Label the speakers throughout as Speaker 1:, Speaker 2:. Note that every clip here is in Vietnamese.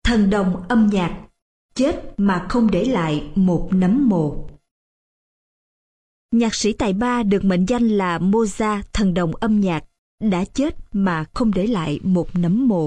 Speaker 1: Thần đồng âm nhạc, chết mà không để lại một nấm mồ. Nhạc sĩ tài ba được mệnh danh là Mozart thần đồng âm nhạc, đã chết mà không để lại một nấm mồ.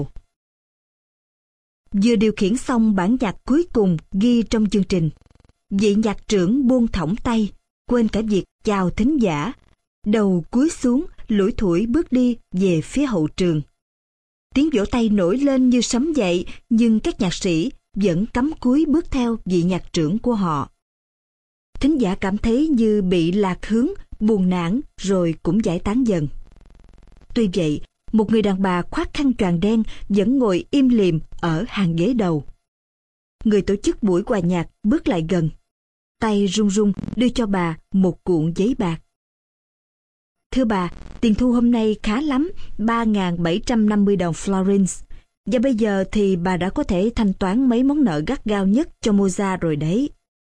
Speaker 1: Vừa điều khiển xong bản nhạc cuối cùng ghi trong chương trình, vị nhạc trưởng buông thõng tay, quên cả việc chào thính giả, đầu cúi xuống, lủi thủi bước đi về phía hậu trường. Tiếng vỗ tay nổi lên như sấm dậy, nhưng các nhạc sĩ vẫn cắm cúi bước theo vị nhạc trưởng của họ. Thính giả cảm thấy như bị lạc hướng, buồn nản rồi cũng giải tán dần. Tuy vậy, một người đàn bà khoác khăn choàng đen vẫn ngồi im lìm ở hàng ghế đầu. Người tổ chức buổi hòa nhạc bước lại gần, tay run run đưa cho bà một cuộn giấy bạc. Thưa bà, tiền thu hôm nay khá lắm, 3.750 đồng florins. Và bây giờ thì bà đã có thể thanh toán mấy món nợ gắt gao nhất cho Mozart rồi đấy.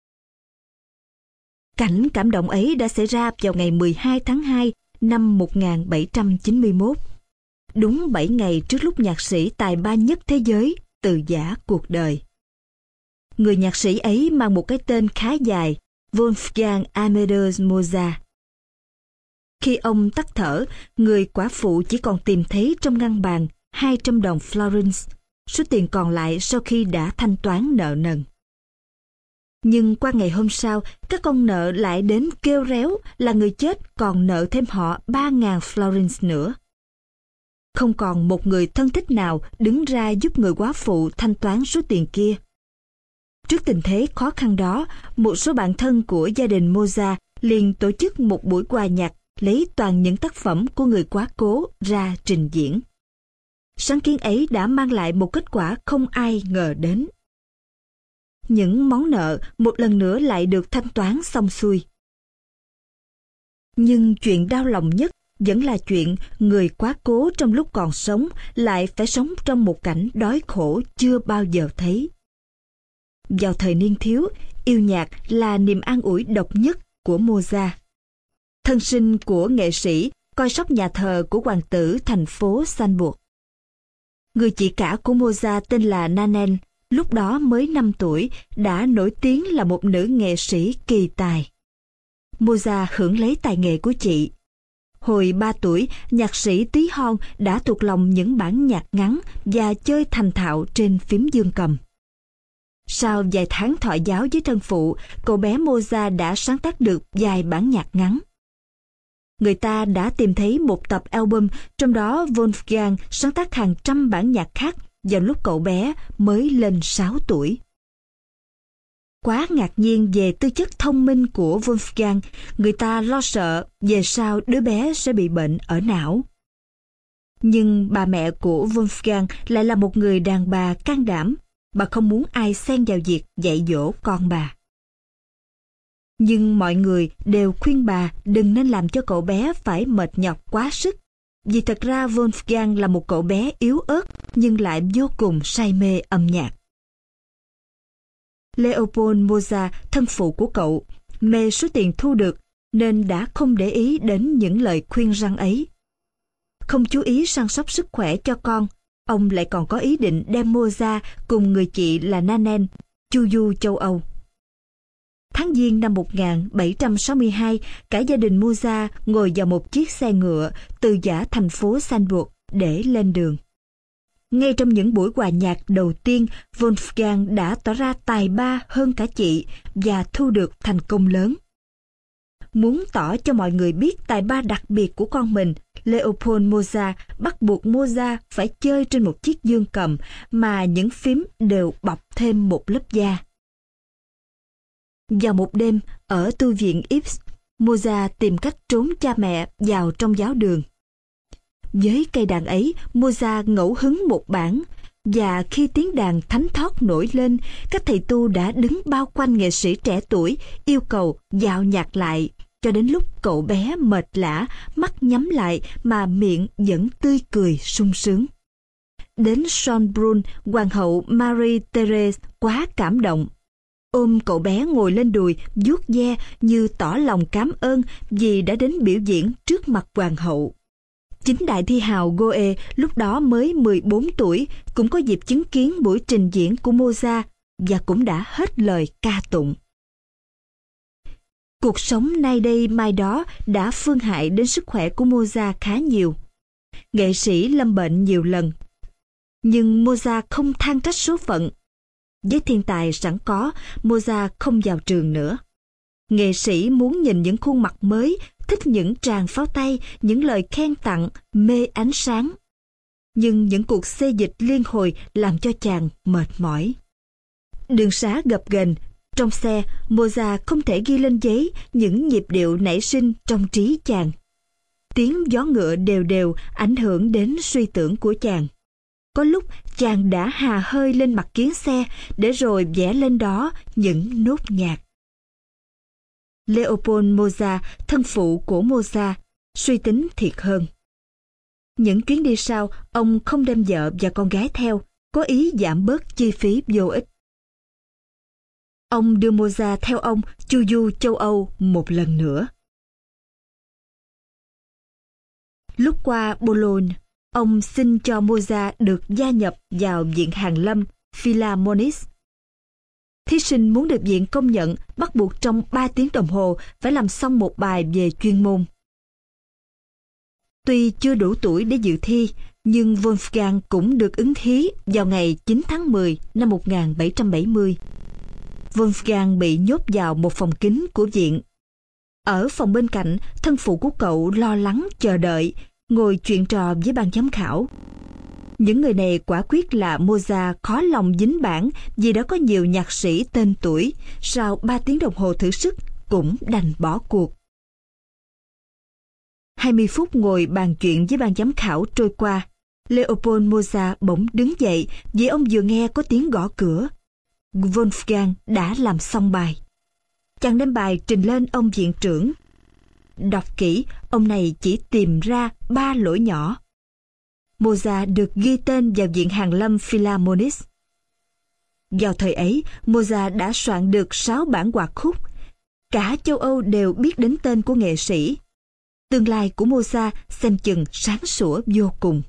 Speaker 1: Cảnh cảm động ấy đã xảy ra vào ngày 12 tháng 2 năm 1791. Đúng 7 ngày trước lúc nhạc sĩ tài ba nhất thế giới từ giã cuộc đời. Người nhạc sĩ ấy mang một cái tên khá dài, Wolfgang Amadeus Mozart. Khi ông tắt thở, người quả phụ chỉ còn tìm thấy trong ngăn bàn 200 đồng florins, số tiền còn lại sau khi đã thanh toán nợ nần. Nhưng qua ngày hôm sau, các con nợ lại đến kêu réo là người chết còn nợ thêm họ 3.000 florins nữa. Không còn một người thân thích nào đứng ra giúp người quá phụ thanh toán số tiền kia. Trước tình thế khó khăn đó, một số bạn thân của gia đình Mozart liền tổ chức một buổi hòa nhạc lấy toàn những tác phẩm của người quá cố ra trình diễn. Sáng kiến ấy đã mang lại một kết quả không ai ngờ đến. Những món nợ một lần nữa lại được thanh toán xong xuôi. Nhưng chuyện đau lòng nhất vẫn là chuyện người quá cố trong lúc còn sống lại phải sống trong một cảnh đói khổ chưa bao giờ thấy. Vào thời niên thiếu, yêu nhạc là niềm an ủi độc nhất của Mozart. Thân sinh của nghệ sĩ coi sóc nhà thờ của hoàng tử thành phố Salzburg. Người chị cả của Mozart tên là Nanen, lúc đó mới 5 tuổi, đã nổi tiếng là một nữ nghệ sĩ kỳ tài. Mozart hưởng lấy tài nghệ của chị. Hồi 3 tuổi, nhạc sĩ tí hon đã thuộc lòng những bản nhạc ngắn và chơi thành thạo trên phím dương cầm. Sau vài tháng thọ giáo với thân phụ, cậu bé Mozart đã sáng tác được vài bản nhạc ngắn. Người ta đã tìm thấy một tập album, trong đó Wolfgang sáng tác hàng trăm bản nhạc khác vào lúc cậu bé mới lên 6 tuổi. Quá ngạc nhiên về tư chất thông minh của Wolfgang, người ta lo sợ về sau đứa bé sẽ bị bệnh ở não. Nhưng bà mẹ của Wolfgang lại là một người đàn bà can đảm, bà không muốn ai xen vào việc dạy dỗ con bà. Nhưng mọi người đều khuyên bà đừng nên làm cho cậu bé phải mệt nhọc quá sức, vì thật ra Wolfgang là một cậu bé yếu ớt nhưng lại vô cùng say mê âm nhạc. Leopold Mozart, thân phụ của cậu, mê số tiền thu được nên đã không để ý đến những lời khuyên răn ấy. Không chú ý săn sóc sức khỏe cho con, ông lại còn có ý định đem Mozart cùng người chị là Nanen chu du châu Âu. Tháng Giêng năm 1762, cả gia đình Mozart ngồi vào một chiếc xe ngựa từ giã thành phố Salzburg để lên đường. Ngay trong những buổi hòa nhạc đầu tiên, Wolfgang đã tỏ ra tài ba hơn cả chị và thu được thành công lớn. Muốn tỏ cho mọi người biết tài ba đặc biệt của con mình, Leopold Mozart bắt buộc Mozart phải chơi trên một chiếc dương cầm mà những phím đều bọc thêm một lớp da. Vào một đêm, ở tu viện Ypres, Mozart tìm cách trốn cha mẹ vào trong giáo đường. Với cây đàn ấy, Mozart ngẫu hứng một bản, và khi tiếng đàn thánh thót nổi lên, các thầy tu đã đứng bao quanh nghệ sĩ trẻ tuổi, yêu cầu dạo nhạc lại, cho đến lúc cậu bé mệt lả, mắt nhắm lại mà miệng vẫn tươi cười sung sướng. Đến Schönbrunn, hoàng hậu Marie Therese quá cảm động. Ôm cậu bé ngồi lên đùi, vuốt ve như tỏ lòng cảm ơn vì đã đến biểu diễn trước mặt hoàng hậu. Chính đại thi hào Goe lúc đó mới 14 tuổi cũng có dịp chứng kiến buổi trình diễn của Mozart và cũng đã hết lời ca tụng. Cuộc sống nay đây mai đó đã phương hại đến sức khỏe của Mozart khá nhiều. Nghệ sĩ lâm bệnh nhiều lần. Nhưng Mozart không than trách số phận. Với thiên tài sẵn có, Mozart không vào trường nữa. Nghệ sĩ muốn nhìn những khuôn mặt mới, thích những tràng pháo tay, những lời khen tặng, mê ánh sáng. Nhưng những cuộc xê dịch liên hồi làm cho chàng mệt mỏi. Đường xá gập ghềnh, trong xe, Mozart không thể ghi lên giấy những nhịp điệu nảy sinh trong trí chàng. Tiếng gió ngựa đều đều ảnh hưởng đến suy tưởng của chàng. Có lúc chàng đã hà hơi lên mặt kiến xe để rồi vẽ lên đó những nốt nhạc. Leopold Mozart, thân phụ của Mozart, suy tính thiệt hơn. Những chuyến đi sau, ông không đem vợ và con gái theo, có ý giảm bớt chi phí vô ích. Ông đưa Mozart theo ông chu du châu Âu một lần nữa. Lúc qua Boulogne, ông xin cho Mozart được gia nhập vào Viện Hàn Lâm Philharmonic. Thí sinh muốn được viện công nhận bắt buộc trong 3 tiếng đồng hồ phải làm xong một bài về chuyên môn. Tuy chưa đủ tuổi để dự thi, nhưng Wolfgang cũng được ứng thí vào ngày 9 tháng 10 năm 1770. Wolfgang bị nhốt vào một phòng kín của viện. Ở phòng bên cạnh, thân phụ của cậu lo lắng chờ đợi, ngồi chuyện trò với ban giám khảo. Những người này quả quyết là Mozart khó lòng dính bảng vì đã có nhiều nhạc sĩ tên tuổi, sau 3 tiếng đồng hồ thử sức cũng đành bỏ cuộc. 20 phút ngồi bàn chuyện với ban giám khảo trôi qua, Leopold Mozart bỗng đứng dậy vì ông vừa nghe có tiếng gõ cửa. Wolfgang đã làm xong bài. Chàng đem bài trình lên ông viện trưởng. Đọc kỹ, ông này chỉ tìm ra 3 lỗi nhỏ. Mozart được ghi tên vào Viện Hàn Lâm Philharmonic. Vào thời ấy, Mozart đã soạn được 6 bản hoạt khúc. Cả châu Âu đều biết đến tên của nghệ sĩ. Tương lai của Mozart xem chừng sáng sủa vô cùng.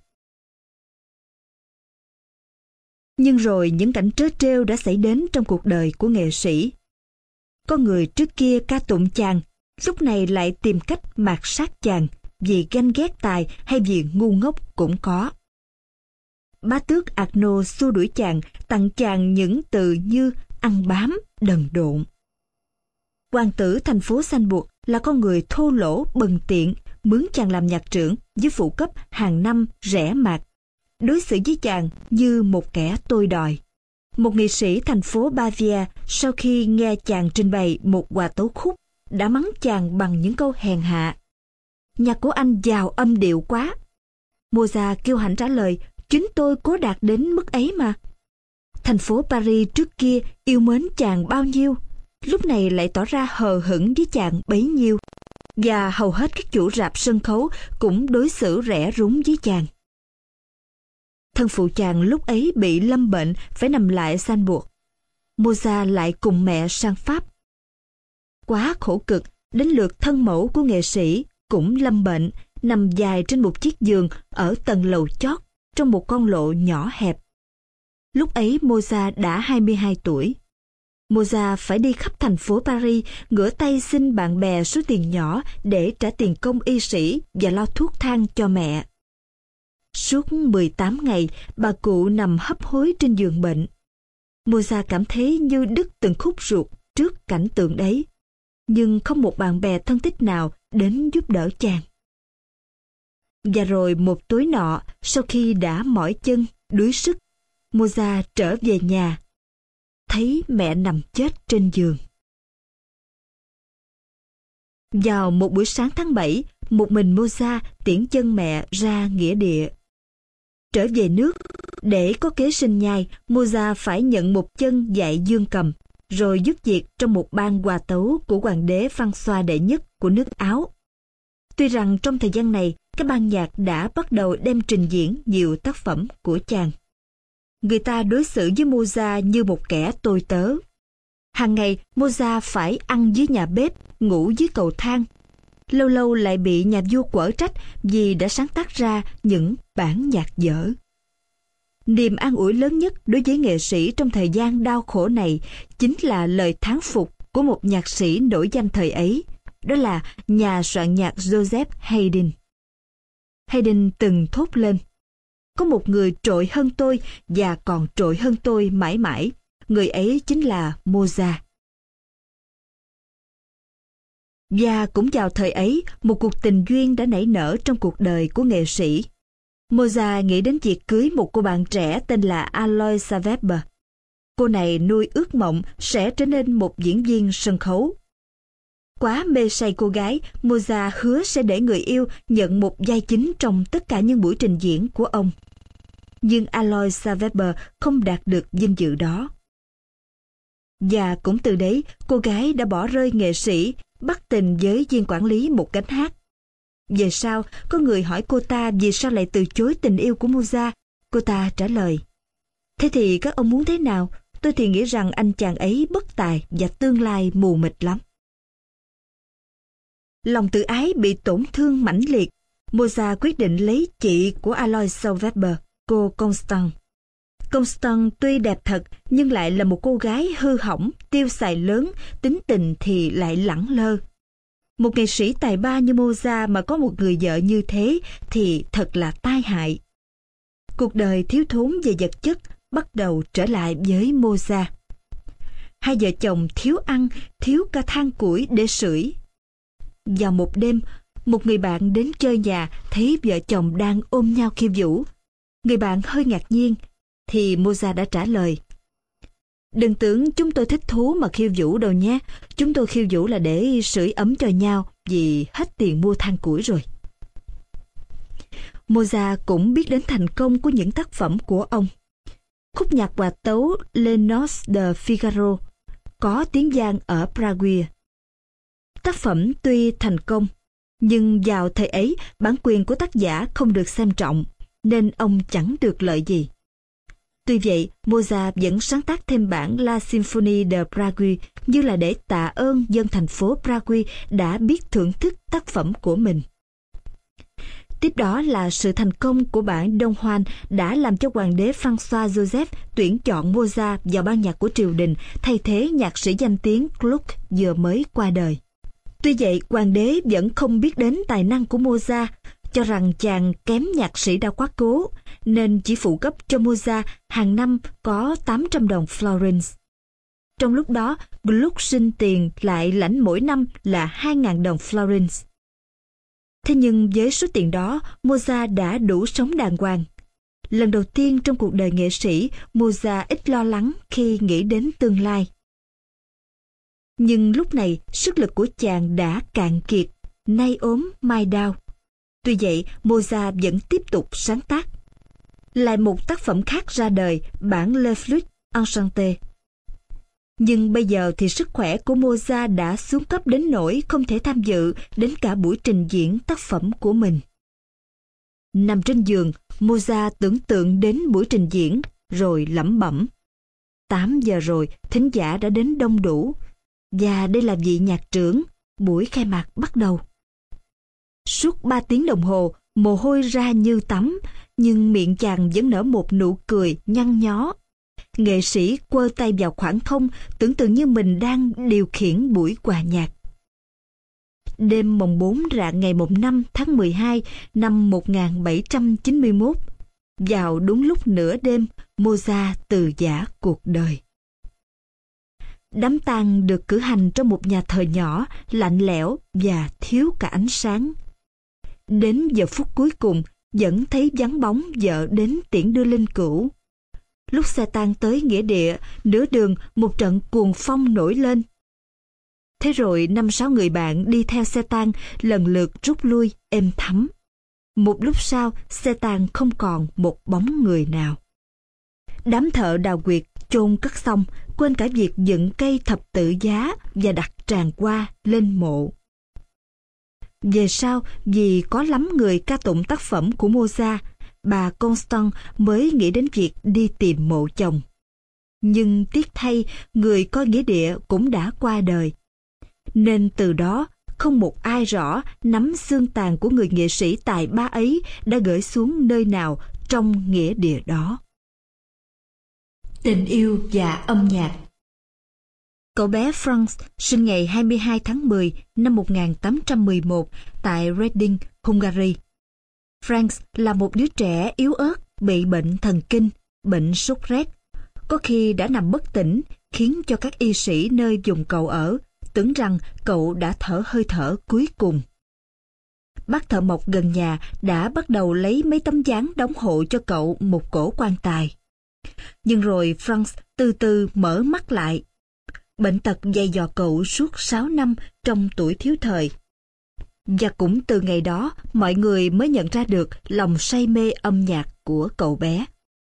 Speaker 1: Nhưng rồi những cảnh trớ trêu đã xảy đến trong cuộc đời của nghệ sĩ. Có người trước kia ca tụng chàng, lúc này lại tìm cách mạt sát chàng, vì ganh ghét tài hay vì ngu ngốc cũng có. Bá tước Arnaud xua đuổi chàng, tặng chàng những từ như ăn bám, đần độn. Hoàng tử thành phố Xanh Buộc là con người thô lỗ, bần tiện, mướn chàng làm nhạc trưởng với phụ cấp hàng năm rẻ mạt, đối xử với chàng như một kẻ tôi đòi. Một nghệ sĩ thành phố Bavia sau khi nghe chàng trình bày một hòa tấu khúc đã mắng chàng bằng những câu hèn hạ. Nhạc của anh giàu âm điệu quá. Mozart kiêu hãnh trả lời, chính tôi cố đạt đến mức ấy mà. Thành phố Paris trước kia yêu mến chàng bao nhiêu, lúc này lại tỏ ra hờ hững với chàng bấy nhiêu. Và hầu hết các chủ rạp sân khấu cũng đối xử rẻ rúng với chàng. Thân phụ chàng lúc ấy bị lâm bệnh phải nằm lại San buộc. Mozart lại cùng mẹ sang Pháp. Quá khổ cực, đến lượt thân mẫu của nghệ sĩ cũng lâm bệnh, nằm dài trên một chiếc giường ở tầng lầu chót trong một con lộ nhỏ hẹp. Lúc ấy Mozart đã 22 tuổi. Mozart phải đi khắp thành phố Paris, ngửa tay xin bạn bè số tiền nhỏ để trả tiền công y sĩ và lo thuốc thang cho mẹ. Suốt 18 ngày, bà cụ nằm hấp hối trên giường bệnh. Mozart cảm thấy như đứt từng khúc ruột trước cảnh tượng đấy, nhưng không một bạn bè thân thích nào đến giúp đỡ chàng. Và rồi một tối nọ, sau khi đã mỏi chân, đuối sức, Mozart trở về nhà, thấy mẹ nằm chết trên giường. Vào một buổi sáng tháng 7, một mình Mozart tiễn chân mẹ ra nghĩa địa. Trở về nước, để có kế sinh nhai, Mozart phải nhận một chân dạy dương cầm, rồi giúp việc trong một ban hòa tấu của hoàng đế François đệ nhất của nước Áo. Tuy rằng trong thời gian này, các ban nhạc đã bắt đầu đem trình diễn nhiều tác phẩm của chàng. Người ta đối xử với Mozart như một kẻ tôi tớ. Hàng ngày, Mozart phải ăn dưới nhà bếp, ngủ dưới cầu thang. lâu lâu lại bị nhà vua quở trách vì đã sáng tác ra những bản nhạc dở. Niềm an ủi lớn nhất đối với nghệ sĩ trong thời gian đau khổ này chính là lời thán phục của một nhạc sĩ nổi danh thời ấy, đó là nhà soạn nhạc Joseph Haydn. Haydn từng thốt lên: "Có một người trội hơn tôi và còn trội hơn tôi mãi mãi, người ấy chính là Mozart." Và cũng vào thời ấy, một cuộc tình duyên đã nảy nở trong cuộc đời của nghệ sĩ. Mozart nghĩ đến việc cưới một cô bạn trẻ tên là Aloysia Weber. Cô này nuôi ước mộng sẽ trở nên một diễn viên sân khấu. Quá mê say cô gái, Mozart hứa sẽ để người yêu nhận một vai chính trong tất cả những buổi trình diễn của ông. Nhưng Aloysia Weber không đạt được vinh dự đó. Và cũng từ đấy, cô gái đã bỏ rơi nghệ sĩ, bắt tình với viên quản lý một gánh hát. Về sau, có người hỏi cô ta vì sao lại từ chối tình yêu của Mozart. Cô ta trả lời: "Thế thì các ông muốn thế nào? Tôi thì nghĩ rằng anh chàng ấy bất tài và tương lai mù mịt lắm." Lòng tự ái bị tổn thương mãnh liệt, Mozart quyết định lấy chị của Aloysia Weber, cô Constance. Constance tuy đẹp thật nhưng lại là một cô gái hư hỏng, tiêu xài lớn, tính tình thì lại lẳng lơ. Một nghệ sĩ tài ba như Mozart mà có một người vợ như thế thì thật là tai hại. Cuộc đời thiếu thốn về vật chất bắt đầu trở lại với Mozart. Hai vợ chồng thiếu ăn, thiếu cả than củi để sưởi. Vào một đêm, một người bạn đến chơi nhà thấy vợ chồng đang ôm nhau khiêu vũ. Người bạn hơi ngạc nhiên, thì Mozart đã trả lời: "Đừng tưởng chúng tôi thích thú mà khiêu vũ đâu nhé. Chúng tôi khiêu vũ là để sưởi ấm cho nhau vì hết tiền mua than củi rồi." Mozart cũng biết đến thành công của những tác phẩm của ông. Khúc nhạc hòa tấu Les Noces de Figaro có tiếng vang ở Prague. Tác phẩm tuy thành công, nhưng vào thời ấy bản quyền của tác giả không được xem trọng, nên ông chẳng được lợi gì. Tuy vậy, Mozart vẫn sáng tác thêm bản La Symphonie de Prague như là để tạ ơn dân thành phố Prague đã biết thưởng thức tác phẩm của mình. Tiếp đó là sự thành công của bản Don Juan đã làm cho hoàng đế François Joseph tuyển chọn Mozart vào ban nhạc của triều đình thay thế nhạc sĩ danh tiếng Gluck vừa mới qua đời. Tuy vậy, hoàng đế vẫn không biết đến tài năng của Mozart, cho rằng chàng kém nhạc sĩ đã quá cố, nên chỉ phụ cấp cho Mozart hàng năm có 800 đồng Florins. Trong lúc đó, Gluck xin tiền lại lãnh mỗi năm là 2.000 đồng Florins. Thế nhưng với số tiền đó, Mozart đã đủ sống đàng hoàng. Lần đầu tiên trong cuộc đời nghệ sĩ, Mozart ít lo lắng khi nghĩ đến tương lai. Nhưng lúc này, sức lực của chàng đã cạn kiệt, nay ốm mai đau. Tuy vậy, Mozart vẫn tiếp tục sáng tác. Lại một tác phẩm khác ra đời, bản Le Flûte Enchantée. Nhưng bây giờ thì sức khỏe của Mozart đã xuống cấp đến nỗi không thể tham dự đến cả buổi trình diễn tác phẩm của mình. Nằm trên giường, Mozart tưởng tượng đến buổi trình diễn, rồi lẩm bẩm: 8 giờ rồi, thính giả đã đến đông đủ. Và đây là vị nhạc trưởng, buổi khai mạc bắt đầu. Suốt 3 tiếng đồng hồ, mồ hôi ra như tắm, nhưng miệng chàng vẫn nở một nụ cười nhăn nhó. Nghệ sĩ quơ tay vào khoảng không, tưởng tượng như mình đang điều khiển buổi hòa nhạc. Đêm mồng 4 rạng ngày 5 tháng 12 năm 1791, vào đúng lúc nửa đêm, Mozart từ giã cuộc đời. Đám tang được cử hành trong một nhà thờ nhỏ, lạnh lẽo và thiếu cả ánh sáng. Đến giờ phút cuối cùng, vẫn thấy vắng bóng vợ đến tiễn đưa linh cữu. Lúc xe tang tới nghĩa địa, nửa đường một trận cuồng phong nổi lên. Thế rồi 5-6 người bạn đi theo xe tang lần lượt rút lui êm thấm. Một lúc sau, xe tang không còn một bóng người nào. Đám thợ đào quyệt chôn cất xong, quên cả việc dựng cây thập tự giá và đặt tràng hoa lên mộ. Về sau, vì có lắm người ca tụng tác phẩm của Mozart, bà Constance mới nghĩ đến việc đi tìm mộ chồng. Nhưng tiếc thay, người coi nghĩa địa cũng đã qua đời. Nên từ đó, không một ai rõ nắm xương tàn của người nghệ sĩ tài ba ấy đã gửi xuống nơi nào trong nghĩa địa đó. Tình yêu và âm nhạc. Cậu bé Franz sinh ngày 22 tháng 10 năm 1811 tại Reading, Hungary. Franz là một đứa trẻ yếu ớt, bị bệnh thần kinh, bệnh sốt rét. Có khi đã nằm bất tỉnh, khiến cho các y sĩ nơi vùng cậu ở tưởng rằng cậu đã thở hơi thở cuối cùng. Bác thợ mộc gần nhà đã bắt đầu lấy mấy tấm dáng đóng hộ cho cậu một cỗ quan tài. Nhưng rồi Franz từ từ mở mắt lại. Bệnh tật dày dò cậu suốt 6 năm trong tuổi thiếu thời. Và cũng từ ngày đó, mọi người mới nhận ra được lòng say mê âm nhạc của cậu bé.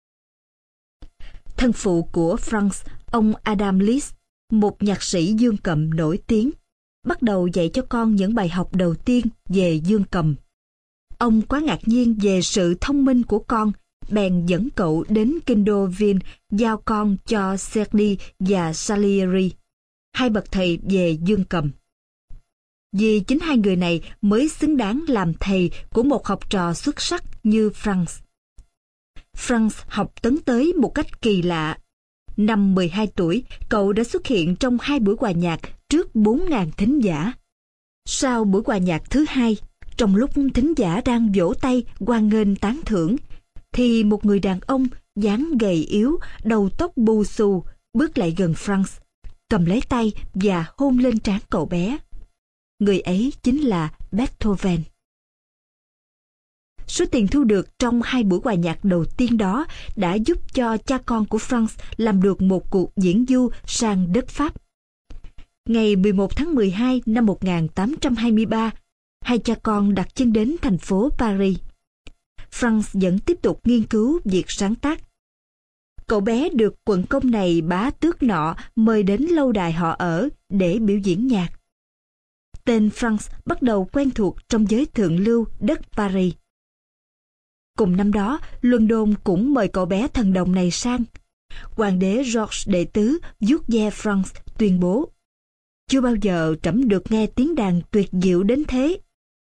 Speaker 1: Thân phụ của Franz, ông Adam Liszt, một nhạc sĩ dương cầm nổi tiếng, bắt đầu dạy cho con những bài học đầu tiên về dương cầm. Ông quá ngạc nhiên về sự thông minh của con, bèn dẫn cậu đến kinh đô Viên giao con cho Serli và Salieri, hai bậc thầy về dương cầm. Vì chính hai người này mới xứng đáng làm thầy của một học trò xuất sắc như Franz. Franz học tấn tới một cách kỳ lạ. Năm 12 tuổi, cậu đã xuất hiện trong 2 buổi hòa nhạc trước 4.000 thính giả. Sau buổi hòa nhạc thứ 2, trong lúc thính giả đang vỗ tay hoan nghênh tán thưởng, thì một người đàn ông dáng gầy yếu, đầu tóc bù xù bước lại gần Franz, cầm lấy tay và hôn lên trán cậu bé. Người ấy chính là Beethoven. Số tiền thu được trong 2 buổi hòa nhạc đầu tiên đó đã giúp cho cha con của Franz làm được một cuộc diễn du sang đất Pháp. Ngày 11 tháng 12 năm 1823, hai cha con đặt chân đến thành phố Paris. Franz vẫn tiếp tục nghiên cứu việc sáng tác. Cậu bé được quận công này bá tước nọ mời đến lâu đài họ ở để biểu diễn nhạc. Tên Franz bắt đầu quen thuộc trong giới thượng lưu đất Paris. Cùng năm đó, London cũng mời cậu bé thần đồng này sang. Hoàng đế George đệ tứ vuốt ve Franz tuyên bố: "Chưa bao giờ trẫm được nghe tiếng đàn tuyệt diệu đến thế."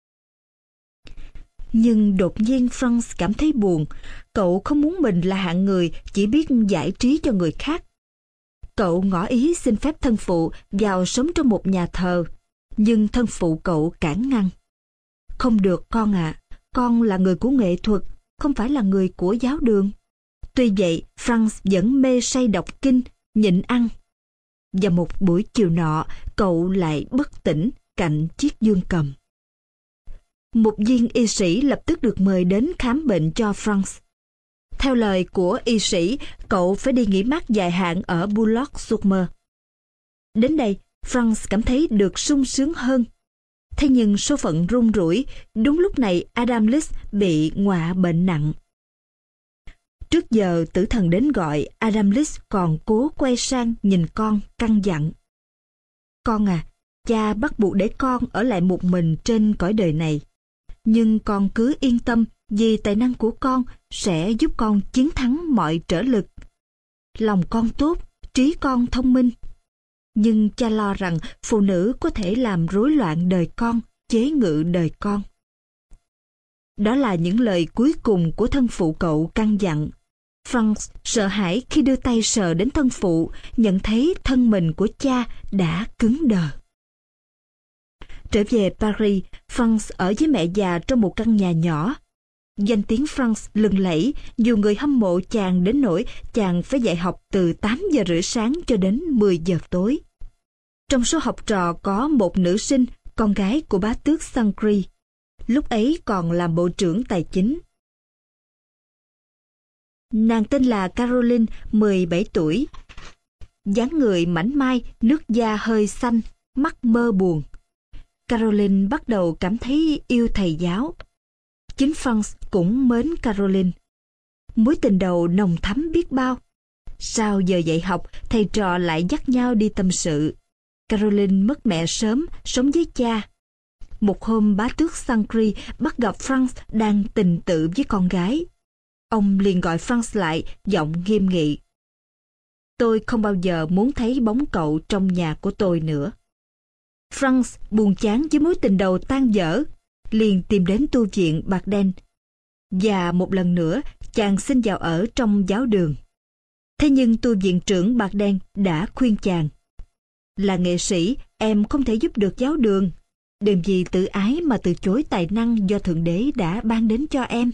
Speaker 1: Nhưng đột nhiên Franz cảm thấy buồn. Cậu không muốn mình là hạng người chỉ biết giải trí cho người khác. Cậu ngỏ ý xin phép thân phụ vào sống trong một nhà thờ, nhưng thân phụ cậu cản ngăn. "Không được con ạ, con là người của nghệ thuật, không phải là người của giáo đường." Tuy vậy, Franz vẫn mê say đọc kinh, nhịn ăn. Và một buổi chiều nọ, cậu lại bất tỉnh cạnh chiếc dương cầm. Một viên y sĩ lập tức được mời đến khám bệnh cho Franz. Theo lời của y sĩ, cậu phải đi nghỉ mát dài hạn ở Boulogne-sur-Mer. Đến đây, Franz cảm thấy được sung sướng hơn. Thế nhưng số phận rung rủi, đúng lúc này Adam Liszt bị ngọa bệnh nặng. Trước giờ tử thần đến gọi, Adam Liszt còn cố quay sang nhìn con căn dặn: "Con à, cha bắt buộc để con ở lại một mình trên cõi đời này. Nhưng con cứ yên tâm, vì tài năng của con sẽ giúp con chiến thắng mọi trở lực. Lòng con tốt, trí con thông minh. Nhưng cha lo rằng phụ nữ có thể làm rối loạn đời con, chế ngự đời con." Đó là những lời cuối cùng của thân phụ cậu căn dặn. Franz sợ hãi khi đưa tay sờ đến thân phụ, nhận thấy thân mình của cha đã cứng đờ. Trở về Paris, Franz ở với mẹ già trong một căn nhà nhỏ. Danh tiếng Franz lừng lẫy, nhiều người hâm mộ chàng đến nỗi chàng phải dạy học từ 8 giờ rưỡi sáng cho đến 10 giờ tối. Trong số học trò có một nữ sinh, con gái của bá tước Saint-Cricq, lúc ấy còn làm bộ trưởng tài chính. Nàng tên là Caroline, 17 tuổi. Dáng người mảnh mai, nước da hơi xanh, mắt mơ buồn. Caroline bắt đầu cảm thấy yêu thầy giáo. Chính Franz cũng mến Caroline. Mối tình đầu nồng thắm biết bao. Sau giờ dạy học, thầy trò lại dắt nhau đi tâm sự. Caroline mất mẹ sớm, sống với cha. Một hôm bá tước Saint-Cricq bắt gặp Franz đang tình tự với con gái. Ông liền gọi Franz lại, giọng nghiêm nghị: "Tôi không bao giờ muốn thấy bóng cậu trong nhà của tôi nữa." Franz buồn chán với mối tình đầu tan vỡ, liền tìm đến tu viện Bạc Đen. Và một lần nữa, chàng xin vào ở trong giáo đường. Thế nhưng tu viện trưởng Bạc Đen đã khuyên chàng: là nghệ sĩ, em không thể giúp được giáo đường. Đừng vì tự ái mà từ chối tài năng do Thượng Đế đã ban đến cho em.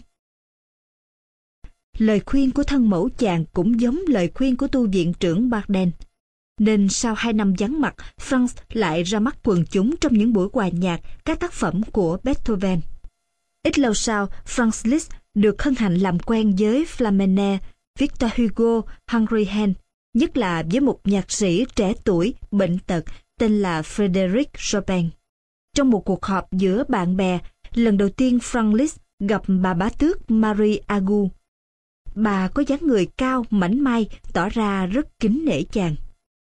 Speaker 1: Lời khuyên của thân mẫu chàng cũng giống lời khuyên của tu viện trưởng Bạc Đen. Nên sau 2 năm vắng mặt, Franz lại ra mắt quần chúng trong những buổi hòa nhạc các tác phẩm của Beethoven. Ít lâu sau, Franz Liszt được hân hạnh làm quen với Flamene, Victor Hugo, Henry Hen, nhất là với một nhạc sĩ trẻ tuổi, bệnh tật, tên là Frédéric Chopin. Trong một cuộc họp giữa bạn bè, lần đầu tiên Franz Liszt gặp bà bá tước Marie Agu. Bà có dáng người cao, mảnh mai, tỏ ra rất kính nể chàng.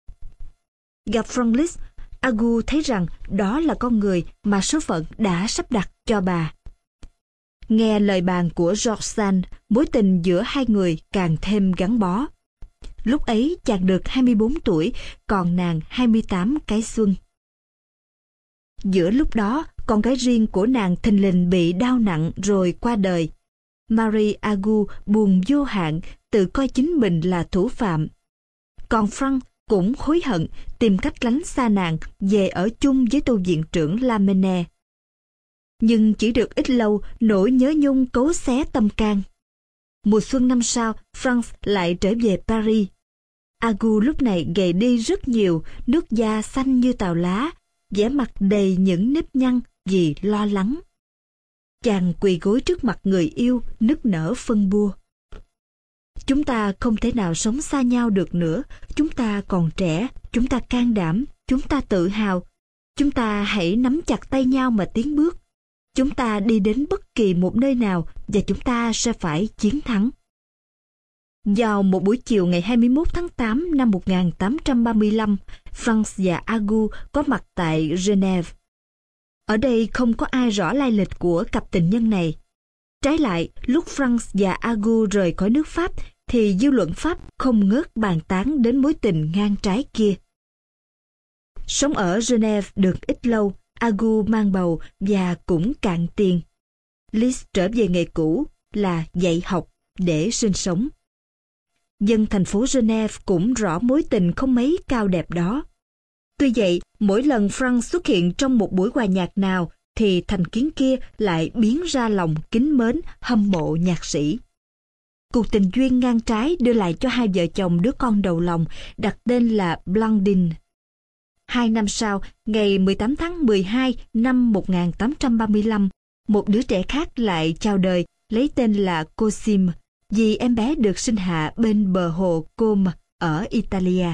Speaker 1: Gặp Franz Liszt, Agu thấy rằng đó là con người mà số phận đã sắp đặt cho bà. Nghe lời bàn của George Sand, mối tình giữa hai người càng thêm gắn bó. Lúc ấy chàng được 24 tuổi, còn nàng 28 cái xuân. Giữa lúc đó, con gái riêng của nàng thình lình bị đau nặng rồi qua đời. Marie Agu buồn vô hạn, tự coi chính mình là thủ phạm. Còn Franz cũng hối hận, tìm cách lánh xa nàng, về ở chung với tu viện trưởng Lamennais. Nhưng chỉ được ít lâu, nỗi nhớ nhung cấu xé tâm can. Mùa xuân năm sau, Franz lại trở về Paris. Agu lúc này gầy đi rất nhiều, nước da xanh như tàu lá, vẻ mặt đầy những nếp nhăn vì lo lắng. Chàng quỳ gối trước mặt người yêu, nức nở phân bua. Chúng ta không thể nào sống xa nhau được nữa. Chúng ta còn trẻ, chúng ta can đảm, chúng ta tự hào. Chúng ta hãy nắm chặt tay nhau mà tiến bước. Chúng ta đi đến bất kỳ một nơi nào và chúng ta sẽ phải chiến thắng. Vào một buổi chiều ngày 21 tháng 8 năm 1835, Franz và Agu có mặt tại Geneva. Ở đây không có ai rõ lai lịch của cặp tình nhân này. Trái lại, lúc Franz và Agu rời khỏi nước Pháp, thì dư luận Pháp không ngớt bàn tán đến mối tình ngang trái kia. Sống ở Geneva được ít lâu, Agu mang bầu và cũng cạn tiền. Liszt trở về nghề cũ là dạy học để sinh sống. Dân thành phố Geneva cũng rõ mối tình không mấy cao đẹp đó. Tuy vậy, mỗi lần Franz xuất hiện trong một buổi hòa nhạc nào, thì thành kiến kia lại biến ra lòng kính mến, hâm mộ nhạc sĩ. Cuộc tình duyên ngang trái đưa lại cho hai vợ chồng đứa con đầu lòng, đặt tên là Blandine. 2 năm sau, ngày 18 tháng 12 năm 1835, một đứa trẻ khác lại chào đời, lấy tên là Cosimo, vì em bé được sinh hạ bên bờ hồ Como ở Italia.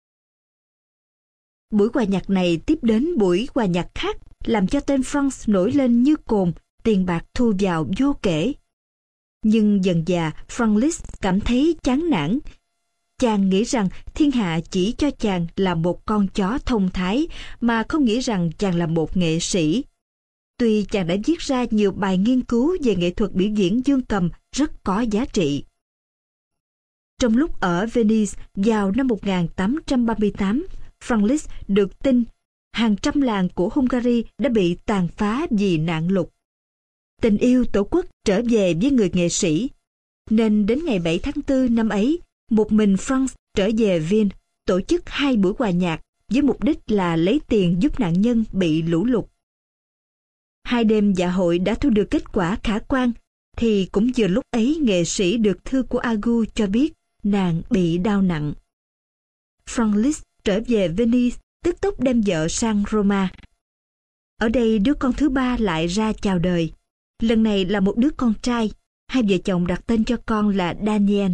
Speaker 1: Buổi hòa nhạc này tiếp đến buổi hòa nhạc khác, làm cho tên Franz nổi lên như cồn, tiền bạc thu vào vô kể. Nhưng dần dà, Franz Liszt cảm thấy chán nản. Chàng nghĩ rằng thiên hạ chỉ cho chàng là một con chó thông thái, mà không nghĩ rằng chàng là một nghệ sĩ. Tuy chàng đã viết ra nhiều bài nghiên cứu về nghệ thuật biểu diễn dương cầm rất có giá trị. Trong lúc ở Venice vào năm 1838, Franz Liszt được tin hàng trăm làng của Hungary đã bị tàn phá vì nạn lụt. Tình yêu tổ quốc trở về với người nghệ sĩ, nên đến ngày 7 tháng 4 năm ấy, một mình Franz trở về Viên, tổ chức 2 buổi hòa nhạc với mục đích là lấy tiền giúp nạn nhân bị lũ lụt. 2 đêm dạ hội đã thu được kết quả khả quan, thì cũng vừa lúc ấy nghệ sĩ được thư của Agu cho biết nàng bị đau nặng. Franz Liszt trở về Venice, tức tốc đem vợ sang Roma. Ở đây đứa con thứ 3 lại ra chào đời. Lần này là một đứa con trai, hai vợ chồng đặt tên cho con là Daniel.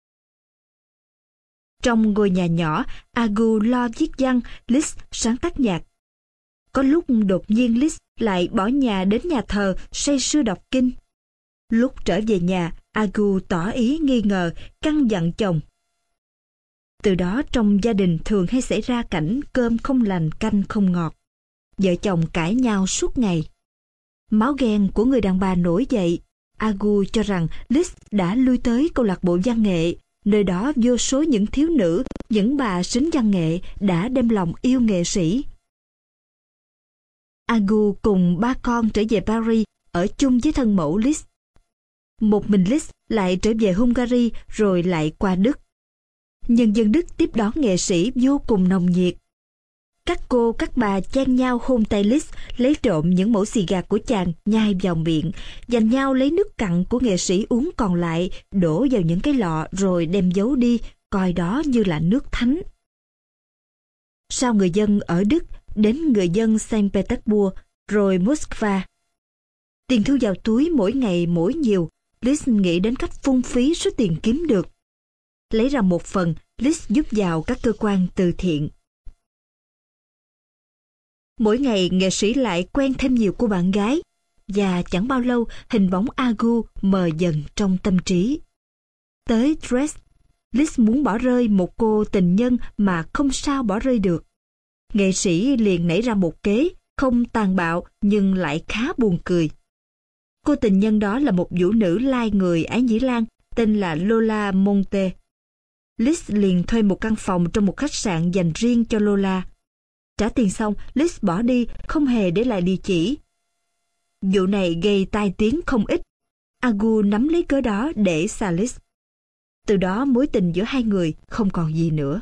Speaker 1: Trong ngôi nhà nhỏ, Agu lo viết văn, Liszt sáng tác nhạc. Có lúc đột nhiên Liszt lại bỏ nhà đến nhà thờ say sưa đọc kinh. Lúc trở về nhà, Agu tỏ ý nghi ngờ, căn dặn chồng. Từ đó trong gia đình thường hay xảy ra cảnh cơm không lành canh không ngọt. Vợ chồng cãi nhau suốt ngày. Máu ghen của người đàn bà nổi dậy. Agu cho rằng Liszt đã lui tới câu lạc bộ văn nghệ. Nơi đó vô số những thiếu nữ, những bà sính văn nghệ đã đem lòng yêu nghệ sĩ. Agu cùng 3 con trở về Paris ở chung với thân mẫu Liszt. Một mình Liszt lại trở về Hungary rồi lại qua Đức. Nhân dân Đức tiếp đón nghệ sĩ vô cùng nồng nhiệt. Các cô các bà chen nhau hôn tay Liszt, lấy trộm những mẩu xì gà của chàng nhai vào miệng, giành nhau lấy nước cặn của nghệ sĩ uống còn lại, đổ vào những cái lọ rồi đem giấu đi, coi đó như là nước thánh. Sau người dân ở Đức đến người dân Saint Petersburg rồi Moscow. Tiền thu vào túi mỗi ngày mỗi nhiều, Liszt nghĩ đến cách phung phí số tiền kiếm được. Lấy ra một phần, Liszt giúp vào các cơ quan từ thiện. Mỗi ngày nghệ sĩ lại quen thêm nhiều cô bạn gái, và chẳng bao lâu hình bóng Agu mờ dần trong tâm trí. Tới Dresde, Liszt muốn bỏ rơi một cô tình nhân mà không sao bỏ rơi được. Nghệ sĩ liền nảy ra một kế, không tàn bạo nhưng lại khá buồn cười. Cô tình nhân đó là một vũ nữ lai người Ái Nhĩ Lan, tên là Lola Monte. Liszt liền thuê một căn phòng trong một khách sạn dành riêng cho Lola. Trả tiền xong, Liszt bỏ đi, không hề để lại địa chỉ. Vụ này gây tai tiếng không ít. Agu nắm lấy cớ đó để xa Liszt. Từ đó mối tình giữa hai người không còn gì nữa.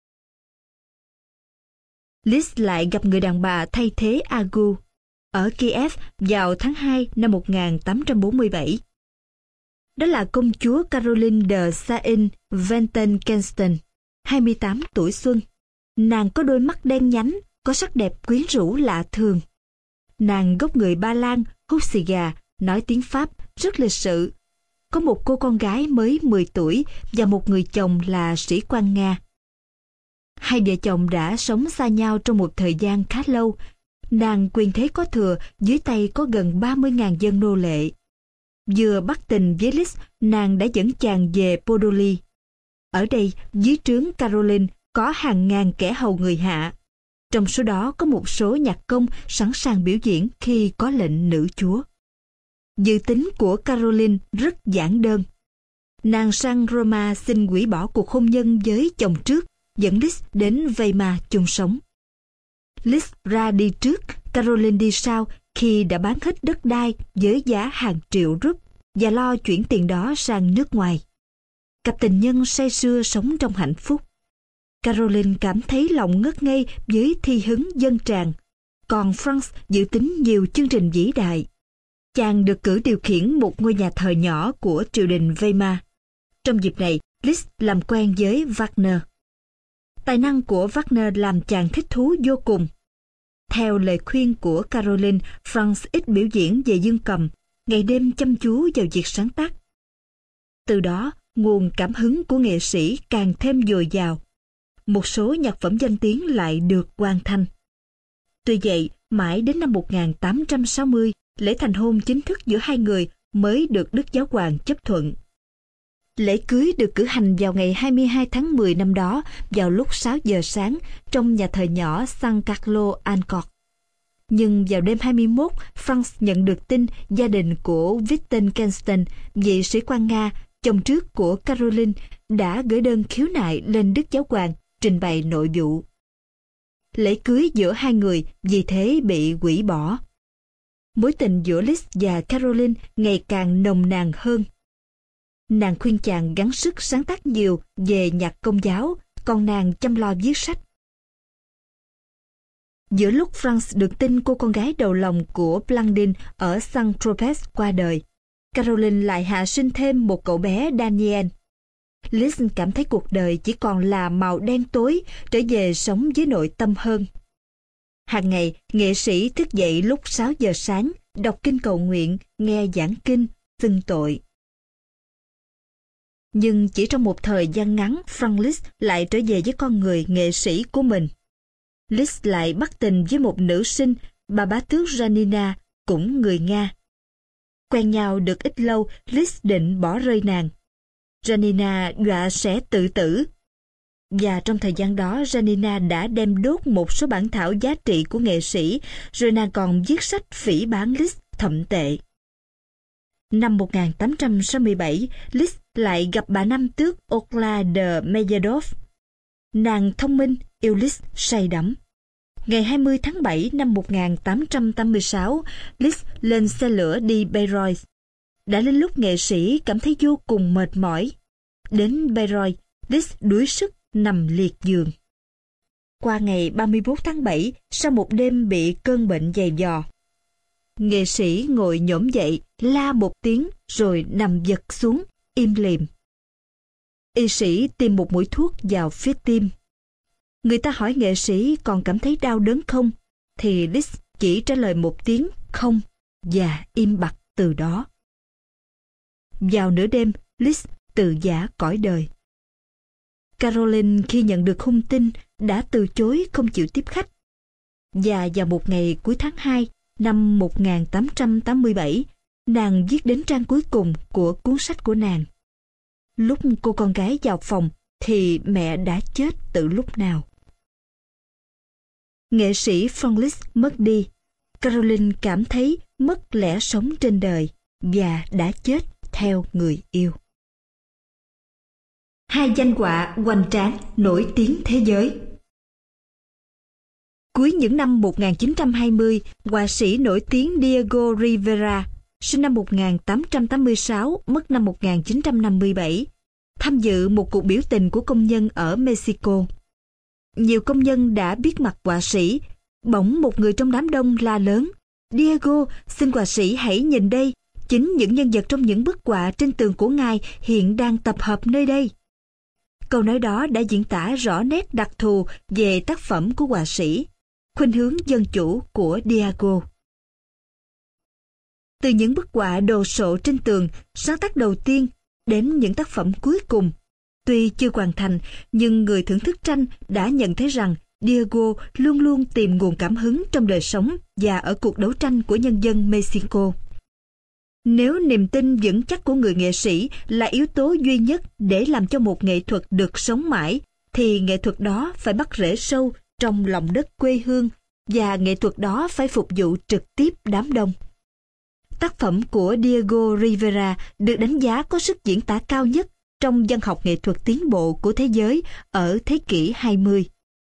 Speaker 1: Liszt lại gặp người đàn bà thay thế Agu ở Kiev vào tháng 2 năm 1847. Đó là công chúa Caroline de Sayn-Ventenkensteen, 28 tuổi xuân. Nàng có đôi mắt đen nhánh, có sắc đẹp quyến rũ lạ thường. Nàng gốc người Ba Lan, hút xì gà, nói tiếng Pháp, rất lịch sự. Có một cô con gái mới 10 tuổi và một người chồng là sĩ quan Nga. Hai vợ chồng đã sống xa nhau trong một thời gian khá lâu. Nàng quyền thế có thừa, dưới tay có gần 30.000 dân nô lệ. Vừa bắt tình với Liszt, nàng đã dẫn chàng về Podoli. Ở đây, dưới trướng Caroline, có hàng ngàn kẻ hầu người hạ. Trong số đó có một số nhạc công sẵn sàng biểu diễn khi có lệnh nữ chúa. Dự tính của Caroline rất giản đơn. Nàng sang Roma xin hủy bỏ cuộc hôn nhân với chồng trước, dẫn Liszt đến Weimar chung sống. Liszt ra đi trước, Caroline đi sau khi đã bán hết đất đai với giá hàng triệu rúp và lo chuyển tiền đó sang nước ngoài. Cặp tình nhân say sưa sống trong hạnh phúc. Caroline cảm thấy lòng ngất ngây với thi hứng dân tràng, còn Franz dự tính nhiều chương trình vĩ đại. Chàng được cử điều khiển một ngôi nhà thờ nhỏ của triều đình Weimar. Trong dịp này, Liszt làm quen với Wagner. Tài năng của Wagner làm chàng thích thú vô cùng. Theo lời khuyên của Caroline, Franz ít biểu diễn về dương cầm, ngày đêm chăm chú vào việc sáng tác. Từ đó, nguồn cảm hứng của nghệ sĩ càng thêm dồi dào. Một số nhạc phẩm danh tiếng lại được hoàn thành. Tuy vậy, mãi đến năm 1860, lễ thành hôn chính thức giữa hai người mới được Đức Giáo hoàng chấp thuận. Lễ cưới được cử hành vào ngày 22 tháng 10 năm đó, vào lúc 6 giờ sáng, trong nhà thờ nhỏ San Carlo Ancort. Nhưng vào đêm 21, Franz nhận được tin gia đình của Wittgenstein, vị sĩ quan Nga, chồng trước của Caroline, đã gửi đơn khiếu nại lên Đức Giáo hoàng, trình bày nội vụ. Lễ cưới giữa hai người vì thế bị hủy bỏ. Mối tình giữa Liszt và Caroline ngày càng nồng nàn hơn. Nàng khuyên chàng gắng sức sáng tác nhiều về nhạc công giáo, còn nàng chăm lo viết sách. Giữa lúc Franz được tin cô con gái đầu lòng của Blandine ở Saint-Tropez qua đời, Caroline lại hạ sinh thêm một cậu bé Daniel. Liszt cảm thấy cuộc đời chỉ còn là màu đen tối, trở về sống với nội tâm hơn. Hàng ngày, nghệ sĩ thức dậy lúc 6 giờ sáng, đọc kinh cầu nguyện, nghe giảng kinh, xưng tội. Nhưng chỉ trong một thời gian ngắn, Franz Liszt lại trở về với con người nghệ sĩ của mình. Liszt lại bắt tình với một nữ sinh, bà bá tước Janina, cũng người Nga. Quen nhau được ít lâu, Liszt định bỏ rơi nàng. Janina dọa sẽ tự tử. Và trong thời gian đó, Janina đã đem đốt một số bản thảo giá trị của nghệ sĩ, rồi nàng còn viết sách phỉ báng Liszt thậm tệ. Năm 1867, Liszt lại gặp bà nam tước Okla de Meyerdorf. Nàng thông minh, yêu Liszt say đắm. Ngày 20 tháng 7 năm 1886, Liszt lên xe lửa đi Bayreuth. Đã đến lúc nghệ sĩ cảm thấy vô cùng mệt mỏi. Đến Bayreuth, Liszt đuối sức nằm liệt giường. Qua ngày 31 tháng 7, sau một đêm bị cơn bệnh dày vò, nghệ sĩ ngồi nhổm dậy, la một tiếng rồi nằm giật xuống, im lìm. Y sĩ tiêm một mũi thuốc vào phía tim. Người ta hỏi nghệ sĩ còn cảm thấy đau đớn không, thì Liszt chỉ trả lời một tiếng không và im bặt từ đó. Vào nửa đêm, Liszt tự giã cõi đời. Caroline khi nhận được hung tin đã từ chối không chịu tiếp khách. Và vào một ngày cuối tháng 2 năm 1887, nàng viết đến trang cuối cùng của cuốn sách của nàng. Lúc cô con gái vào phòng thì mẹ đã chết từ lúc nào. Nghệ sĩ von Liszt mất đi. Caroline cảm thấy mất lẽ sống trên đời và đã chết theo người yêu. Hai danh họa hoành tráng nổi tiếng thế giới. Cuối những năm 1920, họa sĩ nổi tiếng Diego Rivera, sinh năm 1886, mất năm 1957, tham dự một cuộc biểu tình của công nhân ở Mexico. Nhiều công nhân đã biết mặt họa sĩ. Bỗng một người trong đám đông la lớn: "Diego, xin họa sĩ hãy nhìn đây, chính những nhân vật trong những bức họa trên tường của ngài hiện đang tập hợp nơi đây." Câu nói đó đã diễn tả rõ nét đặc thù về tác phẩm của họa sĩ, khuynh hướng dân chủ của Diego. Từ những bức họa đồ sộ trên tường, sáng tác đầu tiên, đến những tác phẩm cuối cùng, tuy chưa hoàn thành, nhưng người thưởng thức tranh đã nhận thấy rằng Diego luôn luôn tìm nguồn cảm hứng trong đời sống và ở cuộc đấu tranh của nhân dân Mexico. Nếu niềm tin vững chắc của người nghệ sĩ là yếu tố duy nhất để làm cho một nghệ thuật được sống mãi, thì nghệ thuật đó phải bắt rễ sâu trong lòng đất quê hương, và nghệ thuật đó phải phục vụ trực tiếp đám đông. Tác phẩm của Diego Rivera được đánh giá có sức diễn tả cao nhất trong văn học nghệ thuật tiến bộ của thế giới ở thế kỷ 20.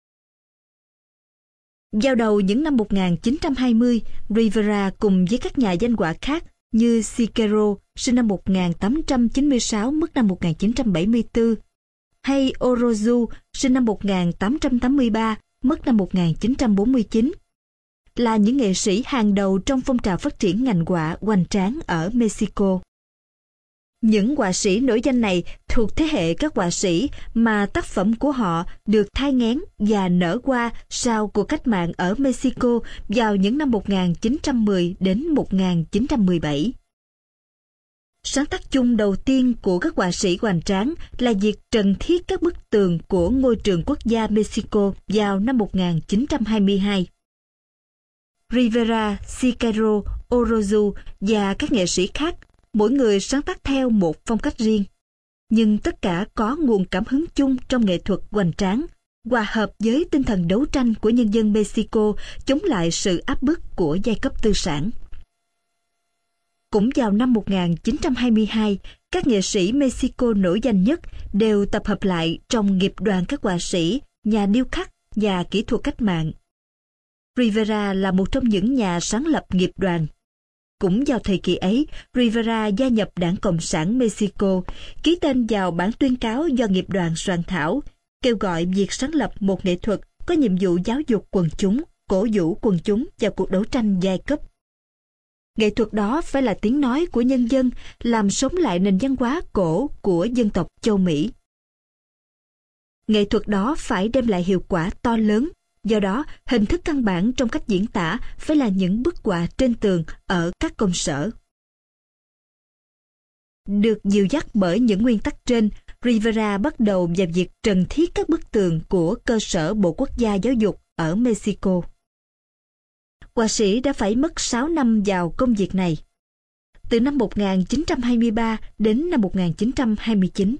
Speaker 1: Vào đầu những năm 1920, Rivera cùng với các nhà danh họa khác như Siqueiro, sinh năm 1896, mất năm 1974, hay Orozu, sinh năm 1883, mất năm 1949, là những nghệ sĩ hàng đầu trong phong trào phát triển ngành họa hoành tráng ở Mexico. Những họa sĩ nổi danh này thuộc thế hệ các họa sĩ mà tác phẩm của họ được thai nghén và nở hoa sau cuộc cách mạng ở Mexico vào những năm 1910 đến 1917. Sáng tác chung đầu tiên của các họa sĩ hoành tráng là việc trần thiết các bức tường của ngôi trường quốc gia Mexico vào năm 1922. Rivera, Siqueiro, Orozu và các nghệ sĩ khác, mỗi người sáng tác theo một phong cách riêng, nhưng tất cả có nguồn cảm hứng chung trong nghệ thuật hoành tráng, hòa hợp với tinh thần đấu tranh của nhân dân Mexico chống lại sự áp bức của giai cấp tư sản. Cũng vào năm 1922, các nghệ sĩ Mexico nổi danh nhất đều tập hợp lại trong nghiệp đoàn các họa sĩ, nhà điêu khắc và kỹ thuật cách mạng. Rivera là một trong những nhà sáng lập nghiệp đoàn. Cũng vào thời kỳ ấy, Rivera gia nhập Đảng Cộng sản Mexico, ký tên vào bản tuyên cáo do nghiệp đoàn soạn thảo, kêu gọi việc sáng lập một nghệ thuật có nhiệm vụ giáo dục quần chúng, cổ vũ quần chúng vào cuộc đấu tranh giai cấp. Nghệ thuật đó phải là tiếng nói của nhân dân, làm sống lại nền văn hóa cổ của dân tộc châu Mỹ. Nghệ thuật đó phải đem lại hiệu quả to lớn. Do đó, hình thức căn bản trong cách diễn tả phải là những bức họa trên tường ở các công sở. Được dìu dắt bởi những nguyên tắc trên, Rivera bắt đầu vào việc trần thiết các bức tường của cơ sở Bộ Quốc gia Giáo dục ở Mexico. Họa sĩ đã phải mất 6 năm vào công việc này, từ năm 1923 đến năm 1929.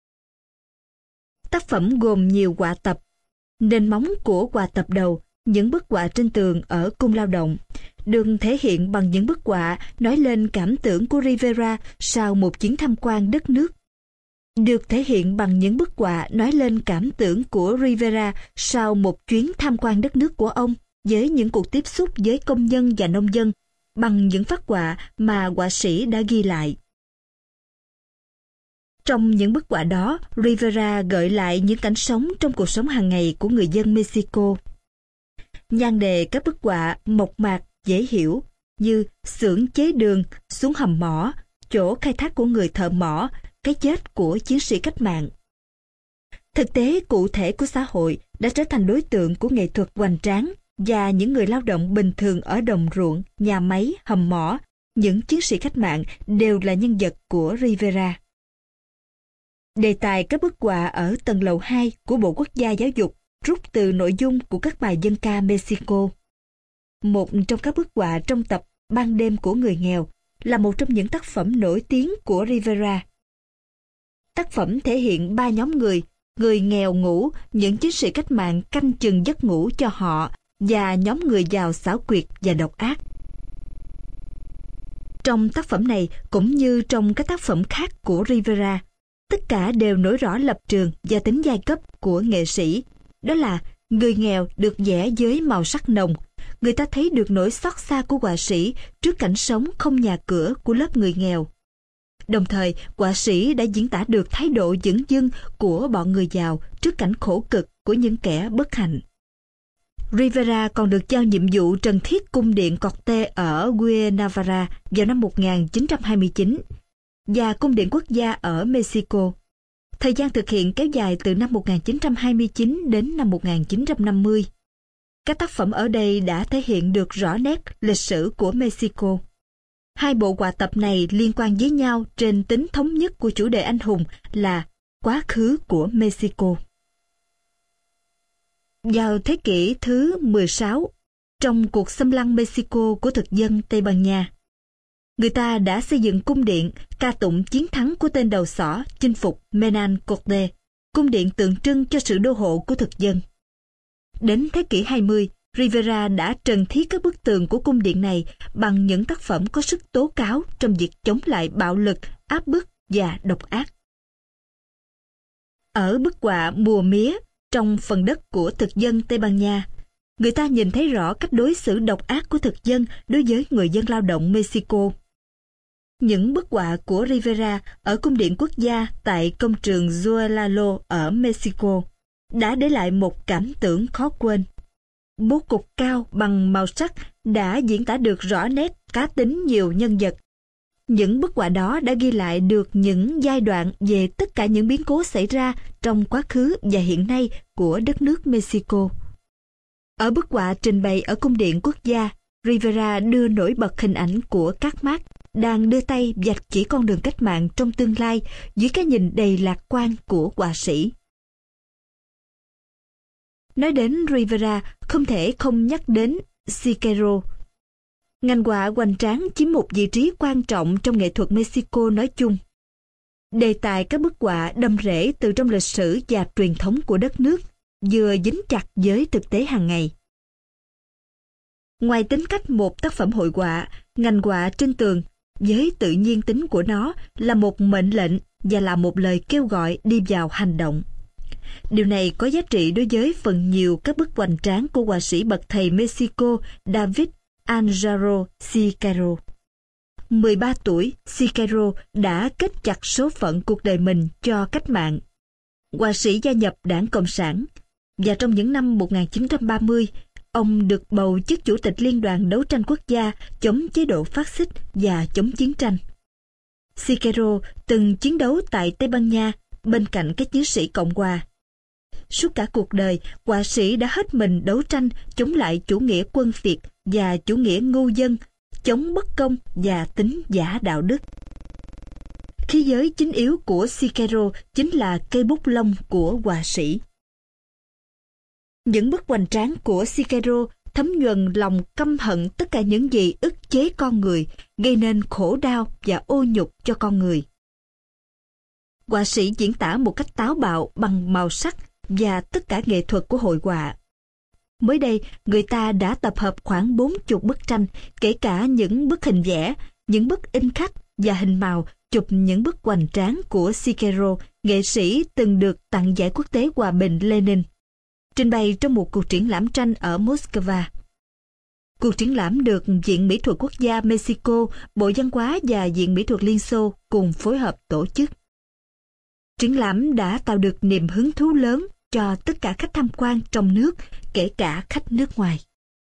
Speaker 1: Tác phẩm gồm nhiều họa tập. Nền móng của họa tập đầu, những bức họa trên tường ở Cung Lao động, được thể hiện bằng những bức họa nói lên cảm tưởng của Rivera sau một chuyến tham quan đất nước. được thể hiện bằng những bức họa nói lên cảm tưởng của Rivera sau một chuyến tham quan đất nước của ông với những cuộc tiếp xúc với công nhân và nông dân bằng những phác họa mà họa sĩ đã ghi lại. Trong những bức họa đó, Rivera gợi lại những cảnh sống trong cuộc sống hàng ngày của người dân Mexico. Nhan đề các bức họa mộc mạc, dễ hiểu như xưởng chế đường, xuống hầm mỏ, chỗ khai thác của người thợ mỏ, cái chết của chiến sĩ cách mạng. Thực tế cụ thể của xã hội đã trở thành đối tượng của nghệ thuật hoành tráng, và những người lao động bình thường ở đồng ruộng, nhà máy, hầm mỏ, những chiến sĩ cách mạng đều là nhân vật của Rivera. Đề tài các bức họa ở tầng lầu 2 của Bộ Quốc gia Giáo dục rút từ nội dung của các bài dân ca Mexico. Một trong các bức họa trong tập Ban đêm của người nghèo là một trong những tác phẩm nổi tiếng của Rivera. Tác phẩm thể hiện 3 nhóm người nghèo ngủ, những chiến sĩ cách mạng canh chừng giấc ngủ cho họ, và nhóm người giàu xảo quyệt và độc ác. Trong tác phẩm này, cũng như trong các tác phẩm khác của Rivera, tất cả đều nổi rõ lập trường và tính giai cấp của nghệ sĩ. Đó là người nghèo được vẽ với màu sắc nồng. Người ta thấy được nỗi xót xa của họa sĩ trước cảnh sống không nhà cửa của lớp người nghèo. Đồng thời, họa sĩ đã diễn tả được thái độ dửng dưng của bọn người giàu trước cảnh khổ cực của những kẻ bất hạnh. Rivera còn được giao nhiệm vụ trần thiết cung điện Corte ở Guaynavara vào năm 1929 và cung điện quốc gia ở Mexico. Thời gian thực hiện kéo dài từ năm 1929 đến năm 1950. Các tác phẩm ở đây đã thể hiện được rõ nét lịch sử của Mexico. Hai bộ họa tập này liên quan với nhau trên tính thống nhất của chủ đề anh hùng là quá khứ của Mexico. Vào thế kỷ thứ 16, trong cuộc xâm lăng Mexico của thực dân Tây Ban Nha, người ta đã xây dựng cung điện ca tụng chiến thắng của tên đầu sỏ chinh phục Hernán Cortés, cung điện tượng trưng cho sự đô hộ của thực dân. Đến thế kỷ 20, Rivera đã trần thiết các bức tường của cung điện này bằng những tác phẩm có sức tố cáo trong việc chống lại bạo lực, áp bức và độc ác. Ở bức họa Mùa mía, trong phần đất của thực dân Tây Ban Nha, người ta nhìn thấy rõ cách đối xử độc ác của thực dân đối với người dân lao động Mexico. Những bức họa của Rivera ở cung điện quốc gia tại công trường Zócalo ở Mexico đã để lại một cảm tưởng khó quên. Bố cục cao bằng màu sắc đã diễn tả được rõ nét cá tính nhiều nhân vật. Những bức họa đó đã ghi lại được những giai đoạn về tất cả những biến cố xảy ra trong quá khứ và hiện nay của đất nước Mexico. Ở bức họa trình bày ở cung điện quốc gia, Rivera đưa nổi bật hình ảnh của các Mác đang đưa tay vạch chỉ con đường cách mạng trong tương lai dưới cái nhìn đầy lạc quan của họa sĩ. Nói đến Rivera, không thể không nhắc đến Siqueiro. Ngành họa hoành tráng chiếm một vị trí quan trọng trong nghệ thuật Mexico nói chung. Đề tài các bức họa đâm rễ từ trong lịch sử và truyền thống của đất nước, vừa dính chặt với thực tế hàng ngày. Ngoài tính cách một tác phẩm hội họa, ngành họa trên tường với tự nhiên tính của nó là một mệnh lệnh và là một lời kêu gọi đi vào hành động. Điều này có giá trị đối với phần nhiều các bức hoành tráng của họa sĩ bậc thầy Mexico David Algaro Siqueiro. 13 tuổi, Siqueiro đã kết chặt số phận cuộc đời mình cho cách mạng. Họa sĩ gia nhập Đảng Cộng sản, và trong những năm 1930, ông được bầu chức chủ tịch Liên đoàn Đấu tranh Quốc gia chống chế độ phát xít và chống chiến tranh. Siqueiro từng chiến đấu tại Tây Ban Nha bên cạnh các chiến sĩ Cộng hòa. Suốt cả cuộc đời, họa sĩ đã hết mình đấu tranh chống lại chủ nghĩa quân Việt và chủ nghĩa ngu dân, chống bất công và tính giả đạo đức. Khí giới chính yếu của Siqueiro chính là cây bút lông của họa sĩ. Những bức hoành tráng của Siqueiro thấm nhuần lòng căm hận tất cả những gì ức chế con người, gây nên khổ đau và ô nhục cho con người. Họa sĩ diễn tả một cách táo bạo bằng màu sắc và tất cả nghệ thuật của hội họa. Mới đây, người ta đã tập hợp khoảng 40 bức tranh, kể cả những bức hình vẽ, những bức in khắc và hình màu chụp những bức hoành tráng của Siqueiro nghệ sĩ từng được tặng giải quốc tế hòa bình Lenin, trình bày trong một cuộc triển lãm tranh ở Moscow. Cuộc triển lãm được Viện Mỹ thuật Quốc gia Mexico, Bộ Văn hóa và Viện Mỹ thuật Liên Xô cùng phối hợp tổ chức. Triển lãm đã tạo được niềm hứng thú lớn cho tất cả khách tham quan trong nước, kể cả khách nước ngoài.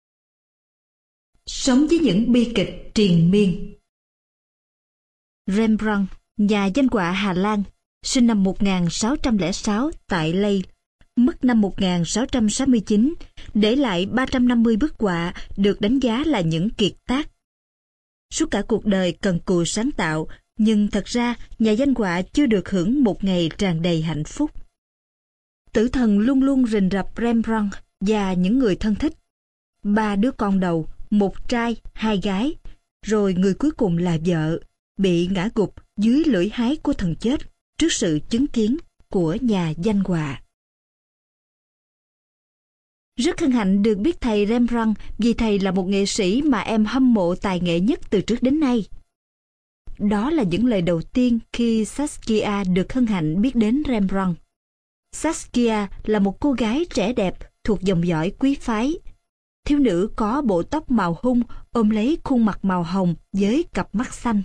Speaker 1: Sống với những bi kịch triền miên. Rembrandt, nhà danh họa Hà Lan, sinh năm 1606 tại Lille, mất năm 1669, để lại 350 bức họa được đánh giá là những kiệt tác. Suốt cả cuộc đời cần cù sáng tạo, nhưng thật ra nhà danh họa chưa được hưởng một ngày tràn đầy hạnh phúc. Tử thần luôn luôn rình rập Rembrandt và những người thân thích. 3 đứa con đầu, 1 trai, 2 gái, rồi người cuối cùng là vợ, bị ngã gục dưới lưỡi hái của thần chết trước sự chứng kiến của nhà danh họa. Rất hân hạnh được biết thầy Rembrandt vì thầy là một nghệ sĩ mà em hâm mộ tài nghệ nhất từ trước đến nay. Đó là những lời đầu tiên khi Saskia được hân hạnh biết đến Rembrandt. Saskia là một cô gái trẻ đẹp thuộc dòng dõi quý phái. Thiếu nữ có bộ tóc màu hung ôm lấy khuôn mặt màu hồng với cặp mắt xanh.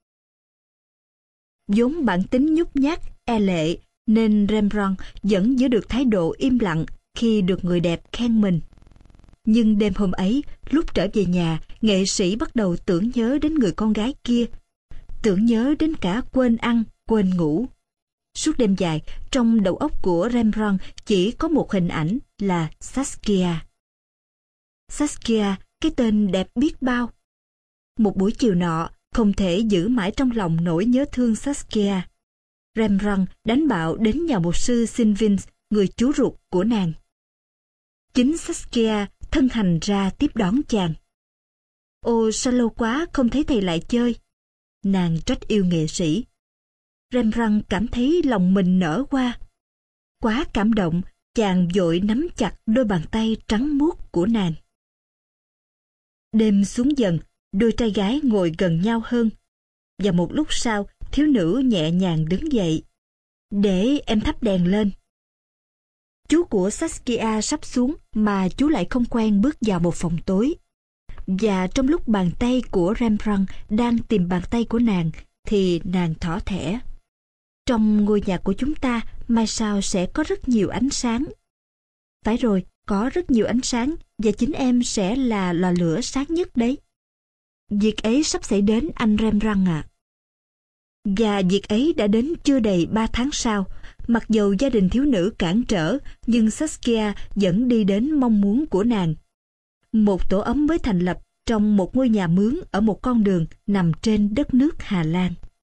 Speaker 1: Vốn bản tính nhút nhát, e lệ, nên Rembrandt vẫn giữ được thái độ im lặng khi được người đẹp khen mình. Nhưng đêm hôm ấy, lúc trở về nhà, nghệ sĩ bắt đầu tưởng nhớ đến người con gái kia, tưởng nhớ đến cả quên ăn, quên ngủ. Suốt đêm dài, trong đầu óc của Rembrandt chỉ có một hình ảnh là Saskia. Saskia, cái tên đẹp biết bao. Một buổi chiều nọ, không thể giữ mãi trong lòng nỗi nhớ thương Saskia. Rembrandt đánh bạo đến nhà mục sư Sylvain, người chú ruột của nàng. Chính Saskia thân hành ra tiếp đón chàng. Ồ, sao lâu quá không thấy thầy lại chơi. Nàng trách yêu nghệ sĩ. Rembrandt cảm thấy lòng mình nở hoa. Quá cảm động, chàng vội nắm chặt đôi bàn tay trắng muốt của nàng. Đêm xuống dần, đôi trai gái ngồi gần nhau hơn. Và một lúc sau, thiếu nữ nhẹ nhàng đứng dậy. Để em thắp đèn lên. Chú của Saskia sắp xuống mà chú lại không quen bước vào một phòng tối. Và trong lúc bàn tay của Rembrandt đang tìm bàn tay của nàng, thì nàng thỏ thẻ. Trong ngôi nhà của chúng ta, mai sau sẽ có rất nhiều ánh sáng. Phải rồi, có rất nhiều ánh sáng, và chính em sẽ là lò lửa sáng nhất đấy. Việc ấy sắp xảy đến, anh Rembrandt ạ. Và việc ấy đã đến chưa đầy 3 tháng sau. Mặc dầu gia đình thiếu nữ cản trở, nhưng Saskia vẫn đi đến mong muốn của nàng. Một tổ ấm mới thành lập trong một ngôi nhà mướn ở một con đường nằm trên đất nước Hà Lan.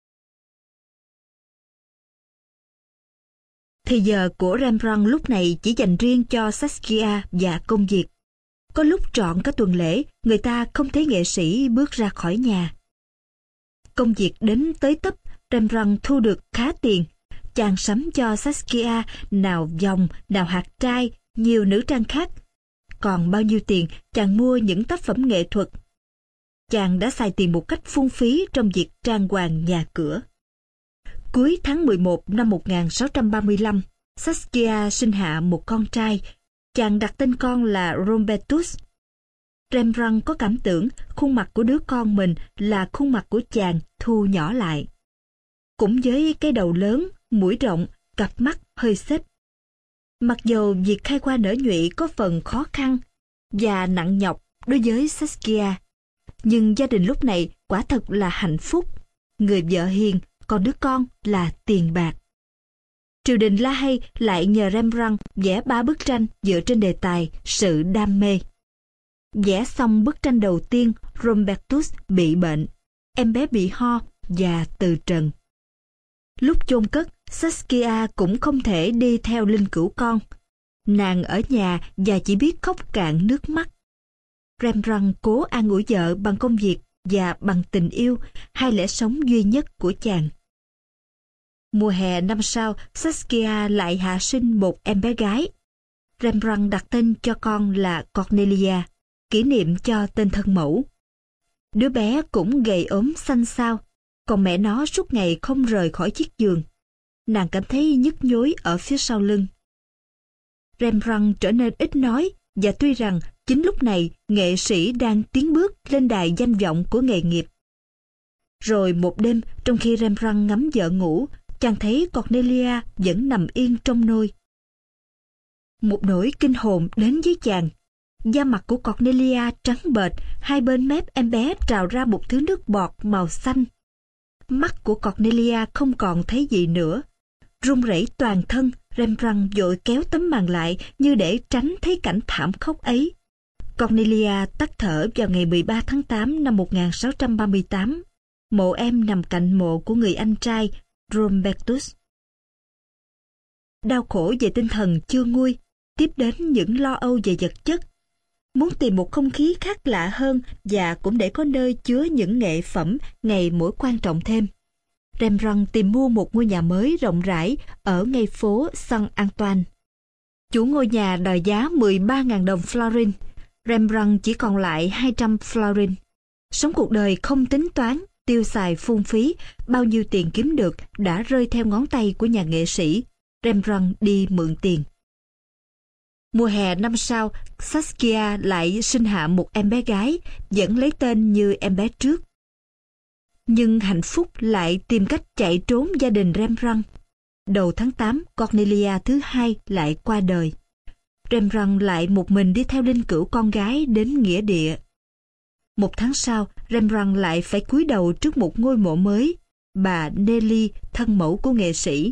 Speaker 1: Thì giờ của Rembrandt lúc này chỉ dành riêng cho Saskia và công việc. Có lúc trọn cả tuần lễ, người ta không thấy nghệ sĩ bước ra khỏi nhà. Công việc đến tới tấp, Rembrandt thu được khá tiền. Chàng sắm cho Saskia nào vòng, nào hạt trai, nhiều nữ trang khác. Còn bao nhiêu tiền, chàng mua những tác phẩm nghệ thuật. Chàng đã xài tiền một cách phung phí trong việc trang hoàng nhà cửa. Cuối tháng 11 năm 1635, Saskia sinh hạ một con trai. Chàng đặt tên con là Rombertus. Rembrandt có cảm tưởng khuôn mặt của đứa con mình là khuôn mặt của chàng thu nhỏ lại. Cũng với cái đầu lớn, mũi rộng, cặp mắt hơi xếp. Mặc dầu việc khai hoa nở nhụy có phần khó khăn và nặng nhọc đối với Saskia, nhưng gia đình lúc này quả thật là hạnh phúc. Người vợ hiền, còn đứa con là tiền bạc. Triều đình La Hay lại nhờ Rembrandt vẽ 3 bức tranh dựa trên đề tài sự đam mê. Vẽ xong bức tranh đầu tiên, Rombertus bị bệnh, em bé bị ho và từ trần. Lúc chôn cất, Saskia cũng không thể đi theo linh cữu con. Nàng ở nhà và chỉ biết khóc cạn nước mắt. Rembrandt cố an ủi vợ bằng công việc và bằng tình yêu, hai lẽ sống duy nhất của chàng. Mùa hè năm sau, Saskia lại hạ sinh một em bé gái. Rembrandt đặt tên cho con là Cornelia, kỷ niệm cho tên thân mẫu. Đứa bé cũng gầy ốm xanh xao, còn mẹ nó suốt ngày không rời khỏi chiếc giường. nàng cảm thấy nhức nhối ở phía sau lưng. Rembrandt trở nên ít nói, và tuy rằng chính lúc này nghệ sĩ đang tiến bước lên đài danh vọng của nghề nghiệp. Rồi một đêm, trong khi Rembrandt ngắm vợ ngủ, chàng thấy Cornelia vẫn nằm yên trong nôi. Một nỗi kinh hồn đến với chàng. Da mặt của Cornelia trắng bệch, hai bên mép em bé trào ra một thứ nước bọt màu xanh. Mắt của Cornelia không còn thấy gì nữa. Run rẩy toàn thân, Rembrandt vội kéo tấm màn lại như để tránh thấy cảnh thảm khốc ấy. Cornelia tắt thở vào ngày 13 tháng 8 năm 1638. Mộ em nằm cạnh mộ của người anh trai Rombertus. Đau khổ về tinh thần chưa nguôi, tiếp đến những lo âu về vật chất. Muốn tìm một không khí khác lạ hơn và cũng để có nơi chứa những nghệ phẩm ngày mỗi quan trọng thêm. Rembrandt tìm mua một ngôi nhà mới rộng rãi ở ngay phố Saint Antoine. Chủ ngôi nhà đòi giá 13.000 đồng florin. Rembrandt chỉ còn lại 200 florin. Sống cuộc đời không tính toán, tiêu xài phung phí, bao nhiêu tiền kiếm được đã rơi theo ngón tay của nhà nghệ sĩ. Rembrandt đi mượn tiền. Mùa hè năm sau, Saskia lại sinh hạ một em bé gái, vẫn lấy tên như em bé trước. Nhưng hạnh phúc lại tìm cách chạy trốn gia đình Rembrandt. Đầu tháng 8, Cornelia thứ hai lại qua đời. Rembrandt lại một mình đi theo linh cữu con gái đến nghĩa địa. Một tháng sau, Rembrandt lại phải cúi đầu trước một ngôi mộ mới, bà Nelly, thân mẫu của nghệ sĩ.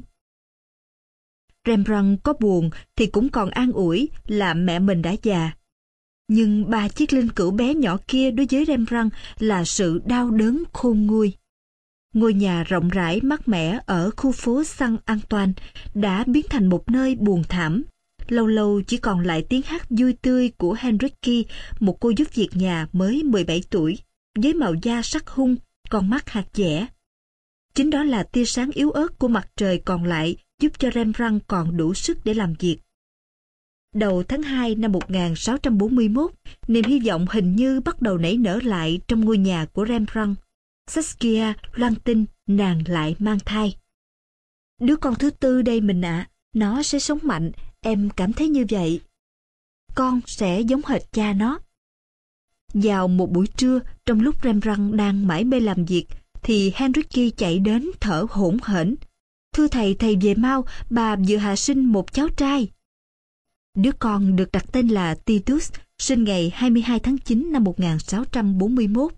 Speaker 1: Rembrandt có buồn thì cũng còn an ủi là mẹ mình đã già. Nhưng ba chiếc linh cữu bé nhỏ kia đối với Rembrandt là sự đau đớn khôn nguôi. Ngôi nhà rộng rãi mát mẻ ở khu phố Saint Antoine đã biến thành một nơi buồn thảm. Lâu lâu chỉ còn lại tiếng hát vui tươi của Henrique, một cô giúp việc nhà mới 17 tuổi, với màu da sắc hung, con mắt hạt dẻ. Chính đó là tia sáng yếu ớt của mặt trời còn lại giúp cho Rembrandt còn đủ sức để làm việc. Đầu tháng 2 năm 1641, niềm hy vọng hình như bắt đầu nảy nở lại trong ngôi nhà của Rembrandt. Saskia loan tin nàng lại mang thai. Đứa con thứ tư đây mình ạ, nó sẽ sống mạnh, em cảm thấy như vậy. Con sẽ giống hệt cha nó. Vào một buổi trưa, trong lúc Rembrandt đang mải mê làm việc, thì Henrique chạy đến thở hổn hển. Thưa thầy, thầy về mau, bà vừa hạ sinh một cháu trai. Đứa con được đặt tên là Titus, sinh ngày 22 tháng 9 năm 1641.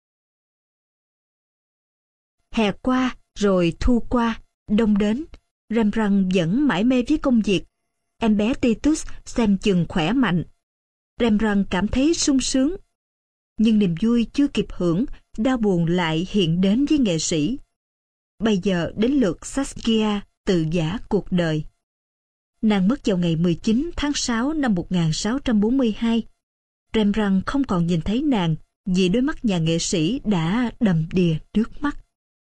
Speaker 1: Hè qua, rồi thu qua, đông đến, Rembrandt vẫn mải mê với công việc. Em bé Titus xem chừng khỏe mạnh. Rembrandt cảm thấy sung sướng. Nhưng niềm vui chưa kịp hưởng, đau buồn lại hiện đến với nghệ sĩ. Bây giờ đến lượt Saskia tự giã cuộc đời. Nàng mất vào ngày 19 tháng 6 năm 1642. Rembrandt không còn nhìn thấy nàng vì đôi mắt nhà nghệ sĩ đã đầm đìa nước mắt.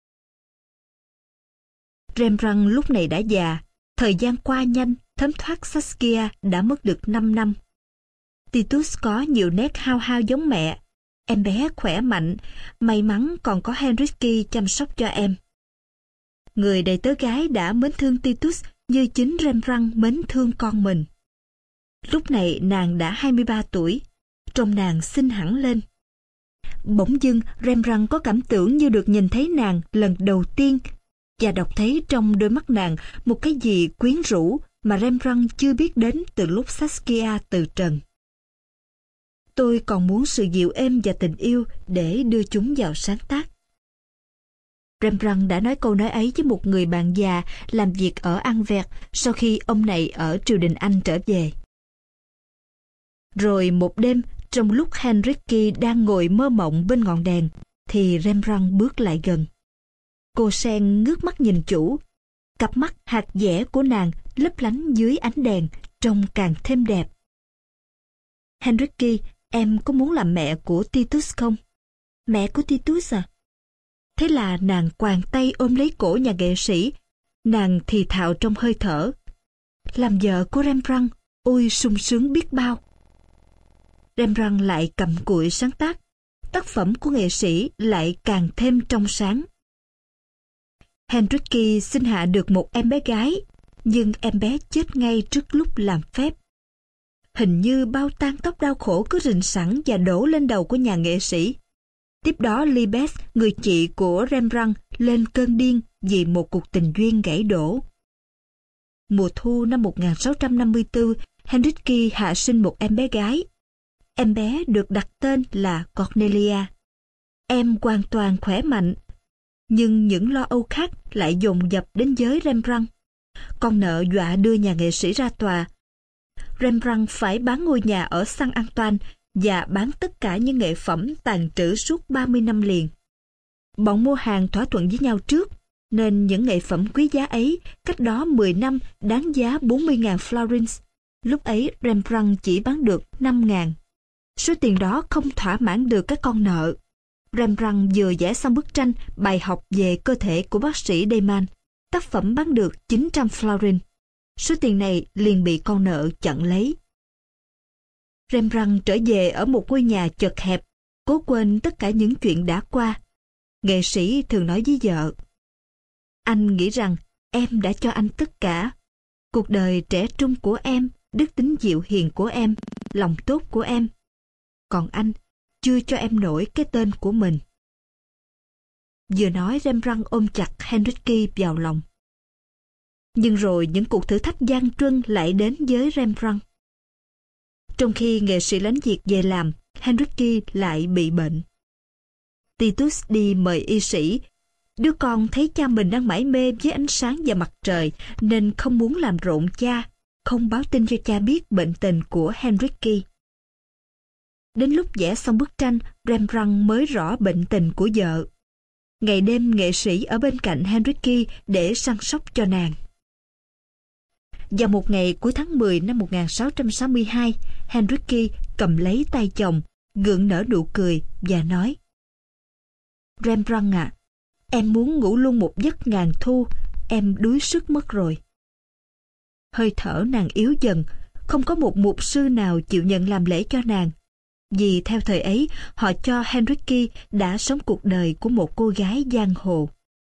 Speaker 1: Rembrandt lúc này đã già, thời gian qua nhanh, thấm thoát Saskia đã mất được 5 năm. Titus có nhiều nét hao hao giống mẹ. Em bé khỏe mạnh, may mắn còn có Henrique chăm sóc cho em. Người đầy tớ gái đã mến thương Titus như chính Rembrandt mến thương con mình. Lúc này nàng đã 23 tuổi, trông nàng xinh hẳn lên. Bỗng dưng Rembrandt có cảm tưởng như được nhìn thấy nàng lần đầu tiên và đọc thấy trong đôi mắt nàng một cái gì quyến rũ mà Rembrandt chưa biết đến từ lúc Saskia từ trần. Tôi còn muốn sự dịu êm và tình yêu để đưa chúng vào sáng tác. Rembrandt đã nói câu nói ấy với một người bạn già làm việc ở Anvers sau khi ông này ở triều đình Anh trở về. Rồi một đêm, trong lúc Henrique đang ngồi mơ mộng bên ngọn đèn, thì Rembrandt bước lại gần. Cô sen ngước mắt nhìn chủ. Cặp mắt hạt dẻ của nàng lấp lánh dưới ánh đèn, trông càng thêm đẹp. Henrique, em có muốn làm mẹ của Titus không? Mẹ của Titus à? Thế là nàng quàng tay ôm lấy cổ nhà nghệ sĩ. Nàng thì thào trong hơi thở. Làm vợ của Rembrandt, ôi sung sướng biết bao. Rembrandt lại cầm cụi sáng tác. Tác phẩm của nghệ sĩ lại càng thêm trong sáng. Henrique sinh hạ được một em bé gái, nhưng em bé chết ngay trước lúc làm phép. Hình như bao tang tóc đau khổ cứ rình sẵn và đổ lên đầu của nhà nghệ sĩ. Tiếp đó Libet, người chị của Rembrandt, lên cơn điên vì một cuộc tình duyên gãy đổ. Mùa thu năm 1654, Henrique hạ sinh một em bé gái. Em bé được đặt tên là Cornelia. Em hoàn toàn khỏe mạnh, nhưng những lo âu khác lại dồn dập đến giới Rembrandt. Con nợ dọa đưa nhà nghệ sĩ ra tòa. Rembrandt phải bán ngôi nhà ở Saint Antoine và bán tất cả những nghệ phẩm tàn trữ suốt 30 năm liền. Bọn mua hàng thỏa thuận với nhau trước, nên những nghệ phẩm quý giá ấy cách đó 10 năm đáng giá 40.000 florins. Lúc ấy Rembrandt chỉ bán được 5.000. Số tiền đó không thỏa mãn được các con nợ. Rembrandt vừa vẽ xong bức tranh Bài học về cơ thể của bác sĩ Deiman. Tác phẩm bán được 900 florin. Số tiền này liền bị con nợ chặn lấy. Rembrandt trở về ở một ngôi nhà chật hẹp, cố quên tất cả những chuyện đã qua. Nghệ sĩ thường nói với vợ: "Anh nghĩ rằng em đã cho anh tất cả. Cuộc đời trẻ trung của em, đức tính dịu hiền của em, lòng tốt của em. Còn anh chưa cho em nổi cái tên của mình." Vừa nói, Rembrandt ôm chặt Henrique vào lòng. Nhưng rồi những cuộc thử thách gian truân lại đến với Rembrandt. Trong khi nghệ sĩ lánh việc về làm, Henrique lại bị bệnh. Titus đi mời y sĩ. Đứa con thấy cha mình đang mải mê với ánh sáng và mặt trời nên không muốn làm rộn cha, không báo tin cho cha biết bệnh tình của Henrique. Đến lúc vẽ xong bức tranh, Rembrandt mới rõ bệnh tình của vợ. Ngày đêm nghệ sĩ ở bên cạnh Henrique để săn sóc cho nàng. Vào một ngày cuối tháng 10 năm 1662, Henrique cầm lấy tay chồng, gượng nở nụ cười và nói: "Rembrandt ạ, em muốn ngủ luôn một giấc ngàn thu, em đuối sức mất rồi." Hơi thở nàng yếu dần, không có một mục sư nào chịu nhận làm lễ cho nàng, vì theo thời ấy họ cho Henrique đã sống cuộc đời của một cô gái giang hồ.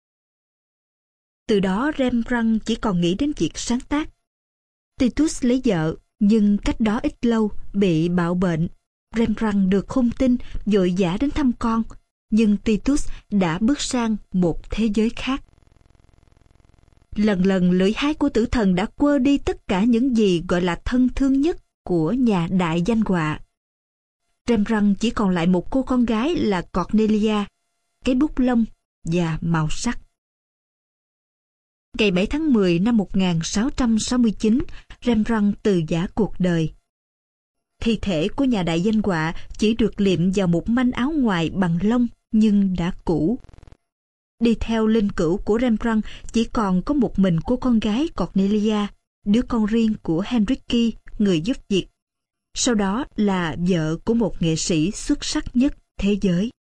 Speaker 1: Từ đó Rembrandt chỉ còn nghĩ đến việc sáng tác. Titus lấy vợ, nhưng cách đó ít lâu bị bạo bệnh. Rembrandt được hung tin vội vã đến thăm con, nhưng Titus đã bước sang một thế giới khác. Lần lần lưỡi hái của tử thần đã quơ đi tất cả những gì gọi là thân thương nhất của nhà đại danh họa. Rembrandt chỉ còn lại một cô con gái là Cornelia, cái bút lông và màu sắc. Ngày 7 tháng 10 năm 1669, Rembrandt từ giã cuộc đời. Thi thể của nhà đại danh họa chỉ được liệm vào một manh áo ngoài bằng lông nhưng đã cũ. Đi theo linh cữu của Rembrandt chỉ còn có một mình cô con gái Cornelia, đứa con riêng của Henrique, người giúp việc. Sau đó là vợ của một nghệ sĩ xuất sắc nhất thế giới.